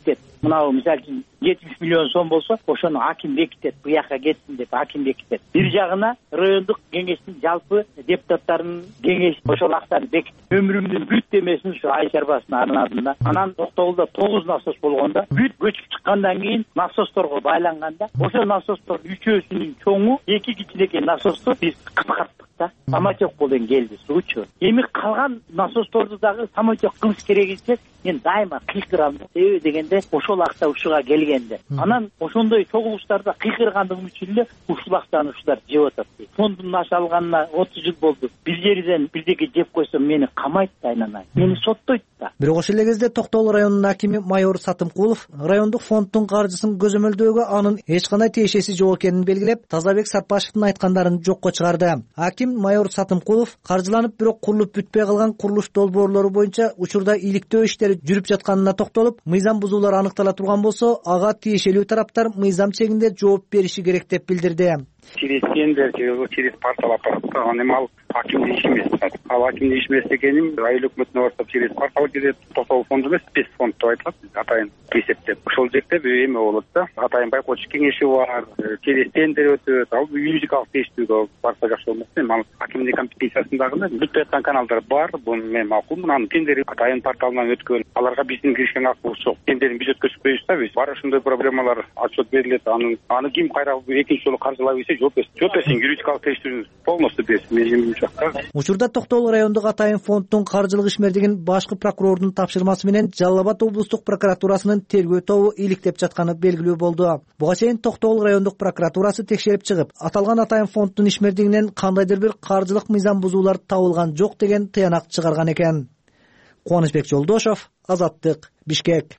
мынабу мисалы үчүн жетимиш миллион сом болсо ошону аким бекитет, буяка кетсин деп аким бекитет. Бир жагына райондук кеңештин жалпы депутаттарынын кеңеш ошол акчаны бекитип, өмүрүмдүн бүт демесин ушу ай чарбасына арнадым да. Анан Токтогулда тогуз насос болгондо бүт көчүп чыккандан кийин насосторго байланганда ошол насостордун үчөөсүнүн чоңу эки кичинекей насосту биз кыскарттык да. Самотек болон келди суучу. Эми калган насосторду дагы самотек кылыш керек экен. Мен дайыма кыйкырам да. Себеби дегенде ошол акча ушуга келгенде. Анан ошондой чогулуштарда кыйкыргандыгым үчүн эле ушул акчаны ушулар жеп атат. Фонддун аша алганына отуз жыл болду. Бир жерден бирдеке жеп койсом мени камайт да, айнанай. Мени соттойт да. Бирок ошол эле кезде Токтогул районунун акими майор Сатымкулов райондук фонддун каржысын көзөмөлдөөгө анын эч кандай тиешеси жок экенин белгилеп, Тазабек Сатпашевдин айткандарын жокко чыгарды. Аким майор Сатымкулов каржыланып бирок курулуп бүтпөй калган курулуш долбоорлору боюнча учурда иликтөө иштери жүрүп жатканына токтолуп, мыйзам бузуулар аныктала турган болсо, ага тиешелүү тараптар мыйзам чегинде жооп бериши керек деп билдирди. Через тендер, через портал апарат. Анан эми ал акимдин иши эмес. Ал акимдин иши эмес экенин айыл өкмөтүнө барсак через портал кирет. Токтогул фонду эмес, спец фонд деп айтылат. Атайын эсептеп. Ошол жерде эме болот да. Атайын байкоочу кеңеши бар, через тендер өтөт. Ал юридикалык тештүүгө барса жакшы болмок. Эми ал акимдин компетенциясындагы бүтпөй аткан каналдар бар. Буну мен макул. Анын тендери атайын порталынан өткөн. Аларга биздин киришкен акыбыз жок. Тендерин биз өткөзүп коюбуз. Бар ошондой проблемалар отчет берилет. Аны аны ким кайра экинчи жолу каржылай берсе жооп берсин. Жооп берсин, юридикалык тештүүнү полностью берсин. Менин жакта. Учурда Токтогул райондук атайын фонддун каржылык ишмердигин башкы прокурордун тапшырмасы менен Жалал Абад облустук прокуратурасынын тергөө тобу иликтеп жатканы белгилүү болду. Буга чейин Токтогул райондук прокуратурасы текшерип чыгып, аталган атайын фонддун ишмердигинен кандайдыр бир каржылык мыйзам бузуулар табылган жок деген тыянак чыгарган экен. Кубанычбек Жолдошов, Азаттык, Бишкек.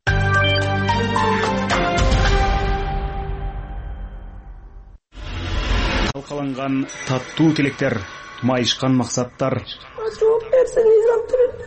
Талкаланган таттуу тилектер, майышкан максаттар. Жооп берсин, мыйзам түрүндө.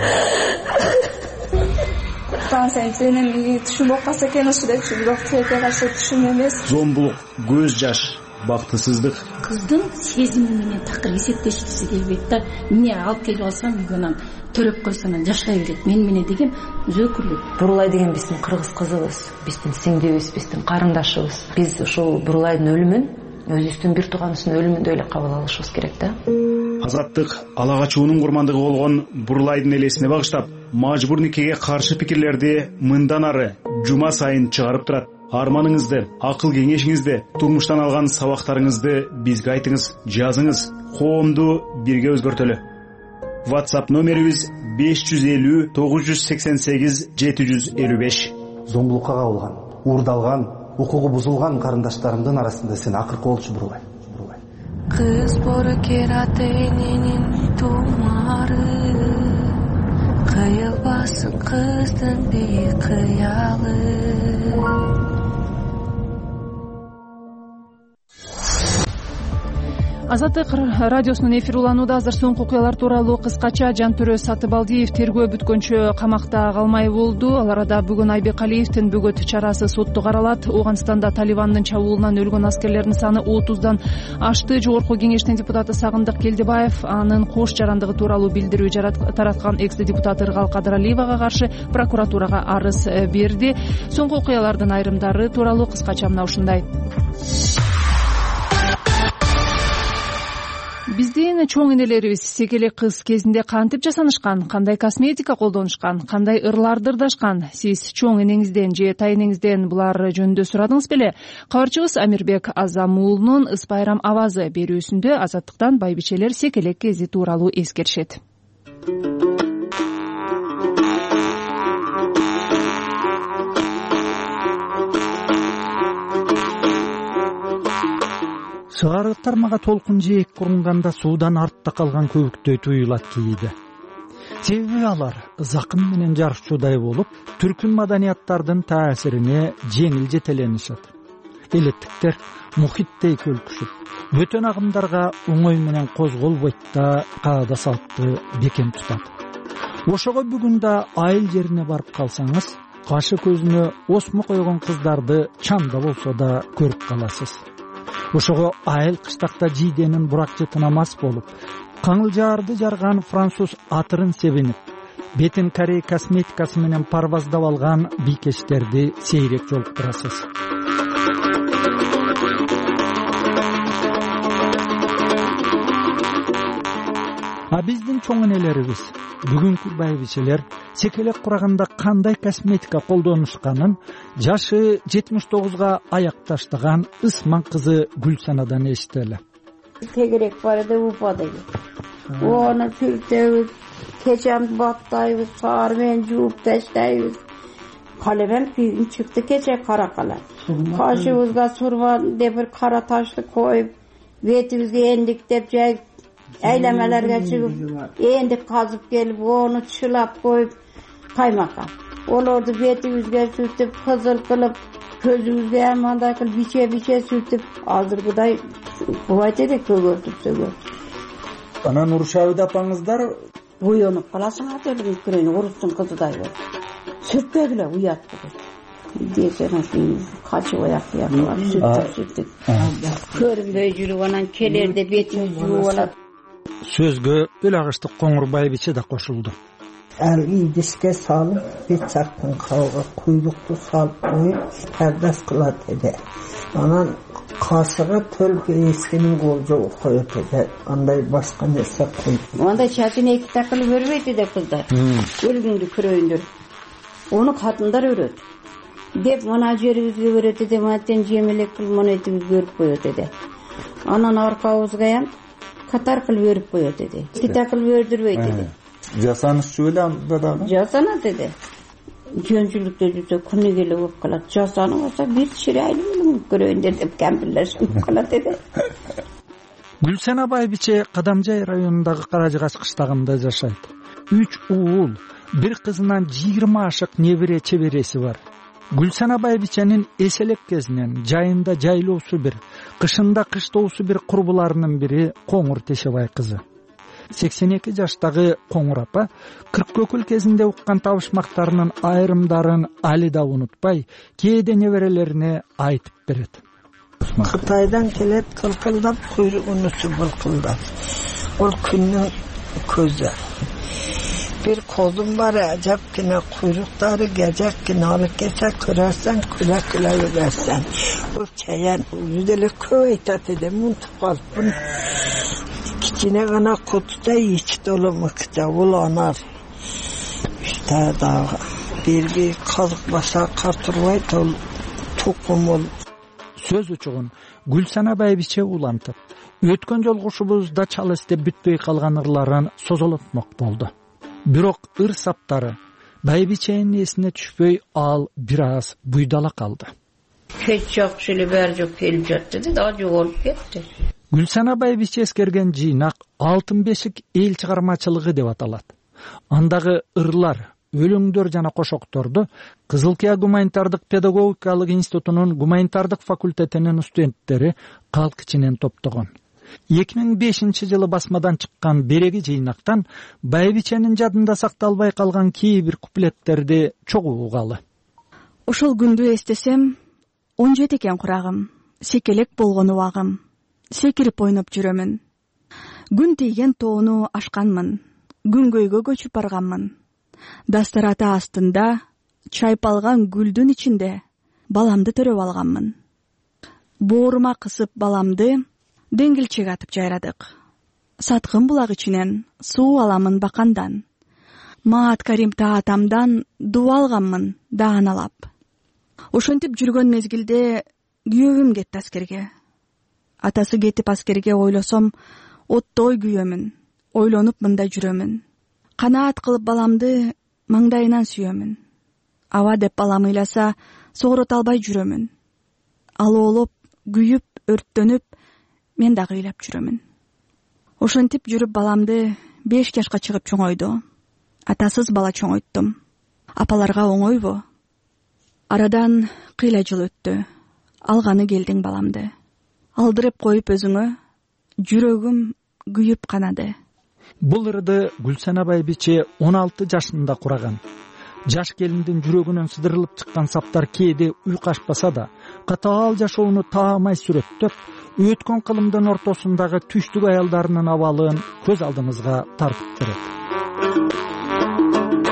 Тансен сенин түшүнүп калса экен ошо депчи, бирок тилекке каршы түшүм эмес. Зомбулук, көз жаш, бактысыздык. Кыздын сезими менен такыр эсептешкиси келбейт да. Эмне алып келип алсам үйгөнөн төрөп койсо анан жашай берет. Мен менен деген өзөкүрлүк. Бурулай деген биздин кыргыз кызыбыз, биздин сиңдибиз, биздин карындашыбыз. Биз ушул Бурулайдын өлүмүн өзүбүздүн бир тууганыбыздын өлүмүндөй эле кабыл алышыбыз керек да. Азаттык ала качуунун курмандыгы болгон Бурулайдын элесине багыштап, мажбур никеге каршы пикирлерди мындан ары жума сайын чыгарып турат. Арманыңызды, акыл кеңешиңизди, турмуштан алган сабактарыңызды бизге айтыңыз, жазыңыз. Коомду бирге өзгөртөлү. WhatsApp номерибиз беш жүз элүү тогуз жүз сексен сегиз жети жүз элүү беш. Зомбулукка кабылган, уурдалган, укугу бузулган карындаштарымдын арасында сен акыркы болчу Бурулай. Кыз боркер ата-эненин тумары, кыйылбасын кыздын бейкыялы. Азаттык радиосунун эфири уланууда. Азыр соңку окуялар тууралуу кыскача. Жантөрө Сатыбалдиев тергөө бүткөнчө камакта калмай болду. Ал арада бүгүн Айбек Алиевдин бөгөт чарасы сотто каралат. Ооганстанда Талибандын чабуулунан өлгөн аскерлердин саны отуздан ашты. Жогорку кеңештин депутаты Сагындык Келдибаев анын кош жарандыгы тууралуу билдирүү тараткан экс депутат Ыргал Кадыралиевага каршы прокуратурага арыз берди. Соңку окуялардын айрымдары тууралуу кыскача мына ушундай. Биздин чоң энелерибиз секелек кыз кезинде кантип жасанышкан, кандай косметика колдонушкан, кандай ырларды ырдашкан? Сиз чоң энеңизден же тайнеңизден булар жөнүндө сурадыңыз беле? Кабарчыбыз Амирбек Азамуулунун Ыс Байрам авазы берүүсүндө Азаттыктан байбичелер секелек кези тууралуу эскеришет. Сыгарыктар мага толкун жээк курганда суудан артта калган көбүктөй туюлат кийди. Себеби алар закым менен жарышчудай болуп, түркүн маданияттардын таасирине жеңил жетеленишет. Элеттиктер мухиттей көлкүшүп, бөтөн агымдарга оңой менен козголбойт да каада салтты бекем тутат. Ошого бүгүн да айыл жерине барып калсаңыз, кашы көзүнө осмо койгон кыздарды чамда болсо да көрүп каласыз. Ошого айыл кыштакта жийденин бурак жытына мас болуп, каңылжаарды жарган француз атырын себинип, бетин корей косметикасы менен парваздап алган бийкечтерди сейрек жолуктурасыз. А биздин чоң энелерибиз, бүгүнкү байбичелер секелек кураганда кандай косметика колдонушканын жашы жетимиш тогузга аяк таштаган Ысман кызы Гүлсанадан эстели. Тегерек бар эди, упадыгы. Оны сүртөбүз, кечем баттайбыз, саар менен жууп таштайбыз. Калебем күйүн чыкты кече кара кала. Кашыбызга сурбан деп бир кара ташты коюп, бетибизге эндиктеп жайып, әйләмәләргә чыгып, эндик казып келип, оны чылап коюп, каймакка. Оларды бетибизге сүртүп, кызыл кылып, көзүбүзгө ham андай кылып, биче-биче сүртүп, азыркыдай бубайт эди, көгөртүп сөгөртүп. Анан урушабыда апаңыздар уянып каласың, атөлүн күрөйүн, урустун кызыдай болуп. Сүртпөгүлө, уят болуп. Десен ошо качып аяк яктап сүртүп сүртүп. Көрүнбөй жүрүп анан келерде бетиңиз жууп алат. Сөзгө өл агыштык Коңур байбиче да кошулду. Ал идишке салып, бет жактын калга куйлукту салып коюп, кардас кылат эди. Анан кашыга төл эскенин колжо коет эди. Андай башка нерсе коюп. Андай чачын эки такылып өрбөйт эди кыздар. Өлгүңдү көрөйүндөр. Onu kadınlar örüt. Dep mana жерибизге өрөт эди, мантен жемелек кылып мына этибизге өрүп коет эди. Анан аркабызга ham катар кылып өрүп коет эди. Кита кылып өрдүрбөйт эди. Жасанышчу беле анда дагы? Жасанат эди. Жөнчүлүктө жүрсө күнү келе болуп калат. Жасанып болсо бир чирайлуу көрөйүндөр деп кемпирлешип калат эди. Гүлсана байбиче Кадамжай районундагы Каражыгач кыштагында жашайт. Үч уул, бир кызынан жыйырма ашык небере чебереси бар. Гүлсана байбиченин эселек кезинен жайында жайлоосу бир, кышында кыштоосу бир курбуларынын бири Коңур Тешебай кызы. сексен эки жаштагы Коңур апа кыркөкүл кезинде уккан табышмактарынын айрымдарын али да унутпай, кээде неберелерине айтып берет. Кытайдан келет кылкылдап, куйругунусу былкылдап. Ол күннүн көзү. Bir kozum var, acayip kuyrukları gecek alıp geçer, kırarsan, küle küle yürersen. O çayan, yüzeli köytat edem, untup kalıp bunu. İçine kana kutuda iç dolu mıkta, ulanar. İşte daha bir bir kazık başa karturvay dolu, tokum ol. Söz uçuğun Gülsana байбиче улантып, өткөн жолгушубузда чал эстеп бүтпөй калган ырларын созолотмок болду. Бирок ыр саптары байбиченин эсине түшпөй, ал бир аз буйдала калды. Кеч жок шиле бер жок келип жатты да жоголуп кетти. Гүлсана байбиче эскерген жыйнак Алтын бешик эл чыгармачылыгы деп аталат. Андагы ырлар, өлөңдөр жана кошокторду Кызылкия гуманитардык педагогикалык институтунун гуманитардык факультетинин студенттери калк ичинен топтогон. эки миң бешинчи жылы басмадан чыккан береги жыйнактан байбиченин жадында сакталбай калган кээ бир куплеттерди чогуу угалы. Ошол күндү эстесем, он жети экен курагым, секелек болгон убагым, секирип ойноп жүрөмүн. Күн тийген тоону ашканмын, күнгөйгө көчүп барганмын. Дастарата астында чайпалган гүлдүн ичинде баламды төрөп алганмын. Боорума кысып баламды деңгилчеге атып жайрадык. Саткын булак ичинен суу аламын бакандан. Маат Карим таатамдан дуа алганмын дааналап. Ошентип жүргөн мезгилде күйөөм кетти аскерге. Атасы кетип аскерге ойлосом, оттой күйөмүн, ойлонуп мындай жүрөмүн. Канаат кылып баламды маңдайынан сүйөмүн. Аба деп балам ыйласа, соорото албай жүрөмүн. Ал оолоп, күйүп, өрттөнүп, мен дагы ыйлап жүрөмүн. Ошентип жүрүп баламды беш жашка чыгып чоңойду. Атасыз бала чоңойттум. Апаларга оңойбу? Арадан кыйла жыл өттү. Алганы келдиң баламды. Алдырып коюп өзүңө, жүрөгүм күйүп канады. Бул ырды Гүлсана байбиче он алты жашында кураган. Жаш келиндин жүрөгүнөн сыдырылып чыккан саптар кээде уйкашпаса да, катаал жашоону таамай сүрөттөп, өткөн кылымдын ортосундагы түштүк аялдарынын абалын көз алдыбызга тартып берет.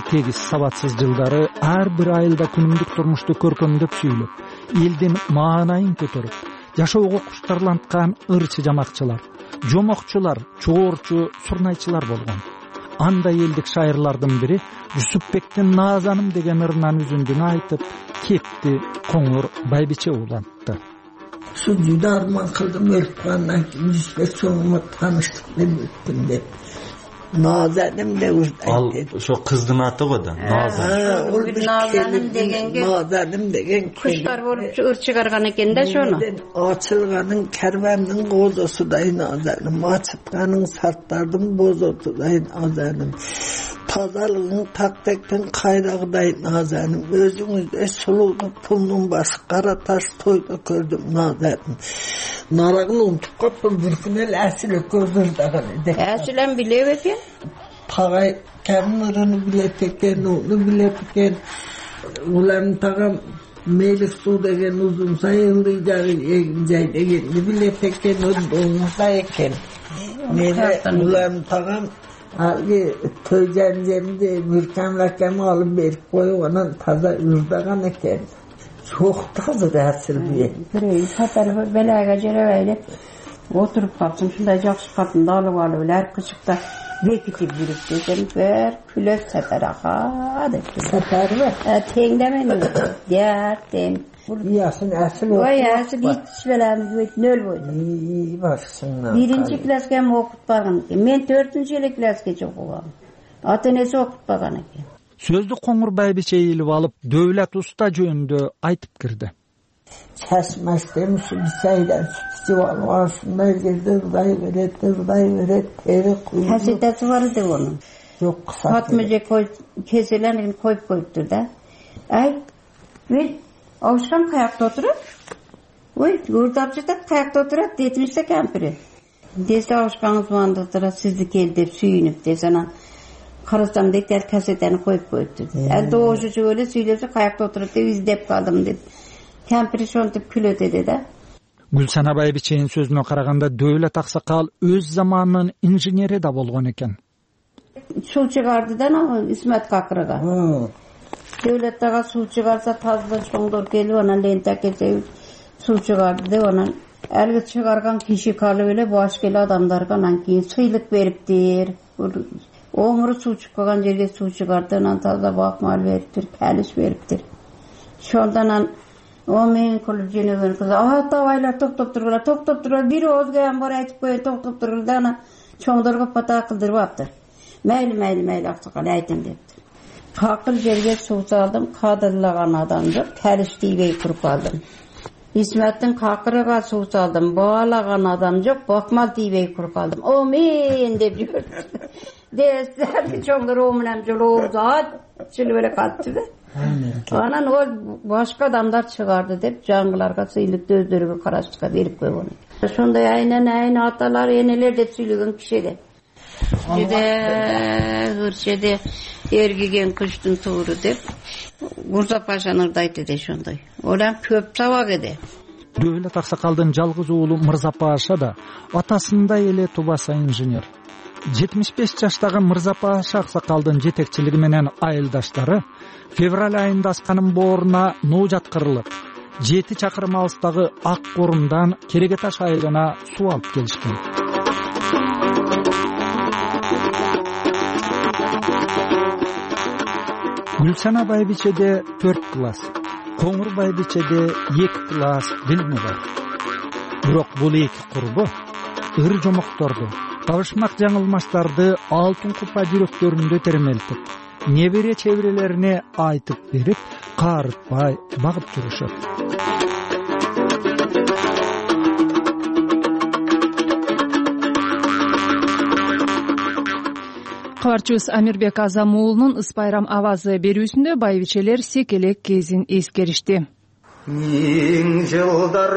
тегиз сабатсыз жылдары ар бир айылда күнүмдүк турмушту көркөмдөп сүйлөп, элдин маанайын көтөрүп, жашоого куштарланткан ырчы жамакчылар, жомокчулар, чоорчу, сурнайчылар болгон. Анда элдик шайырлардын бири Жусупбектин Наазаным деген ырынан үзүндүн айтып, кепти Коңур Байбиче улантты. Şu juda arman kıldım ölüp kandan ki Jüsbek soğuma tanıştık ben öttüm de. Nazanim de Al şu kızdın atı o da. Nazanim. Nazanim degenge. Nazanim degen. Kuşlar olup ır çıkargan eken de şonu. Açılganın kervanın bozosudayın nazanim. Açıtganın sartlardın bozosudayın nazanim. Pazarlığın taktekten kayrağıdayın nazanim. Özünüzde suluğun pulunun bası kara taş toyda gördüm nazanim. Narağını unutup kapıl bir günel esile gözürdağın edek. Esilen bile vefin? Pagay kendini bile teken, onu bile teken. Ulan tağım meylik su degen uzun sayıldıyacağı egincay degen bile teken, onu da eken. Meyle ulan tağım Abi töycencemde Mürkem rakemi alıp berip koyu onun taza ürdagan eken. Çok taza dersil diye. Bireyi satarı belaga cereveyle oturup kapsın. Şunda jakşı kapında alıp alıp her kışıkta bekitip yürüp dedim. Ver külöp satar aha dedi. Satar mı? Tengdemen derdim. Yasın asıl okut. Vay asıl hiç belami nöl boydu. İyi baksınlar. Birinci klasga mı okutpagan eken. Men dördüncü klasga okugan. Ata-enesi okutpagan eken. Сөздү Коңур Байбиче илип алып, Дөвлөт Уста жөнүндө айтып кирди. Çeşmez demiş bir çaydan sütü var. Aslında geldi ırday veret, ırday veret, teri kuydu. Kasetesi vardı onun. Yok kısa. Fatmacı koy, keselerini koyup koyuptur da. Ay, bir avuşkan kayakta oturup, oy, gurdapçı da kayakta oturup, detmişse kampiri. Dese avuşkanız vandırdıra, sizlik elde süyünüp desenan. Karısam dekler kasetlerini koyup koyuptur. Elde o uçucu öyle söylese kayakta oturup da izdep kaldım dedi. Kampiri şontip kül ötedi de. Gülsana Байбиченин сөзүнө караганда Дөвлөт Аксакал өз заманынын инженери да болгон экен. Su çıkardı da İsmet Kakırı'ga. Devlet dağa su çıkarsa tazda çoğundur geliyor ona lente kese su çıkardı da ona elgi çıkargan kişi kalı öyle başka adamlarga nanki sıylık veriptir. Oğumuru su çıkargan yerge su çıkardı ona tazda bakmal veriptir, keliş veriptir. Şondan o men kulu jenevin kız ah tavaylar top top dururlar top top dururlar biri ozgayan var aytıp koyuyor top top dururlar da ona çoğundurga pata kıldırıp aptır. Meyli meyli meyli Aksakal aytın deptir. Kakıl jerge su saldım, kadırlagan adamdır, keliş diye kurup aldım. İsmet'in kakırıga su saldım, bağlagan adam yok, bakmal diye kurup aldım. O men dep yürüdü. Deslerdi çoğundur oğumunam jolu oğuzat, şöyle böyle kattı da. Anan o başka adamlar çıkardı dep jangılarga sıyılıp dözdörüge karaştıka verip koy onu. Şonday aynen aynen atalar eneler dep süylügen kişi de. Jede hırçede ergigen kıştın tuğru dep Murza Paşa'nın ırdaydı de şonday. Olam köp sabak ede. Dövlөт Аксакалдын жалгыз уулу Мырза Паша да атасындай эле тубаса инженер. жетимиш беш жаштагы Мырза Паша Аксакалдын жетекчилиги менен айылдаштары февраль айында Асканын бооруна нуу жаткырылып, жети чакырым алыстагы Ак Корумдан Керегеташ айылына суу алып келишкен. Gülsana Байбичеде төрт класс, Коңур Байбичеде эки класс билими бар. Бирок бул эки курбу ыр жомокторду, табышмак жаңылмаштарды алтын купа жүрөктөрүндө термелтип, небере чебирелерине айтып берип, каарытпай багып жүрүшөт. Кабарчыбыз Амирбек Азамуулунун Ыс байрам авазы берүүсүндө Байбичелер секелек кезин эскеришти. Миң жылдар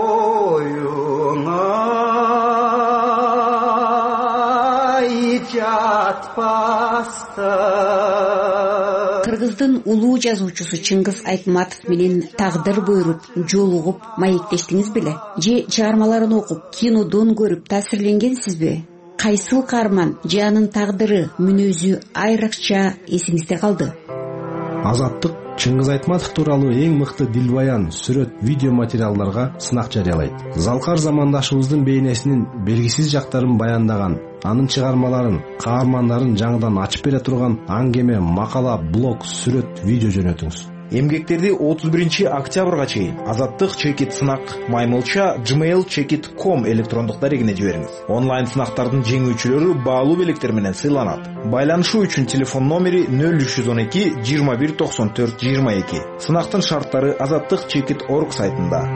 боюңа жатпасты. Кыргыздын улуу жазуучусу Чыңгыз Айтматов менен тагдыр буйруп, жолугуп, маектештиңиз беле? Же чыгармаларын окуп, кинодон көрүп таасирленгенсизби? кайсыл каарман же анын тагдыры, мүнөзү айрыкча эсиңизде калды? Азаттык Чыңгыз Айтматов тууралуу эң мыкты дилбаян, сүрөт, видео материалдарга сынак жарыялайт. Залкар замандашыбыздын бейнесинин белгисиз жактарын баяндаган, анын чыгармаларын, каармандарын жаңыдан ачып бере турган аңгеме, макала, блог, сүрөт, видео жөнөтүңүз. Эмгектерди отуз биринчи октябрга чейин азаттык чекит сынак маймылча gmail chekit точка com электрондук дарегине жибериңиз. Онлайн сынактардын жеңүүчүлөрү баалуу белектер менен сыйланат. Байланышуу үчүн телефон номери нөл үч жүз он эки жыйырма бир токсон төрт жыйырма эки. Сынактын шарттары азаттык чекит точка орг сайтында.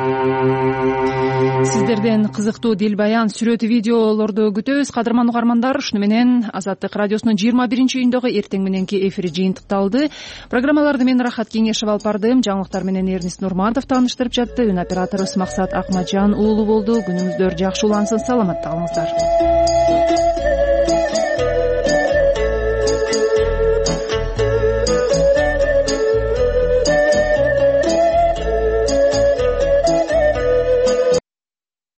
Сиздерден кызыктуу дил баян, сүрөт, видеолорду күтөбүз. Кадырман угармандар, ушуну менен Азаттык радиосунун жыйырма биринчи июндагы эртең мененки эфири жыйынтыкталды. Программаларды мен Рахат Кеңешев алып бардым. Жаңылыктар менен Эрнис Нурматов тааныштырып жатты. Үн операторубуз Максат Акмаджан уулу болду. Күнүңүздөр жакшы улансын, саламатта калыңыздар.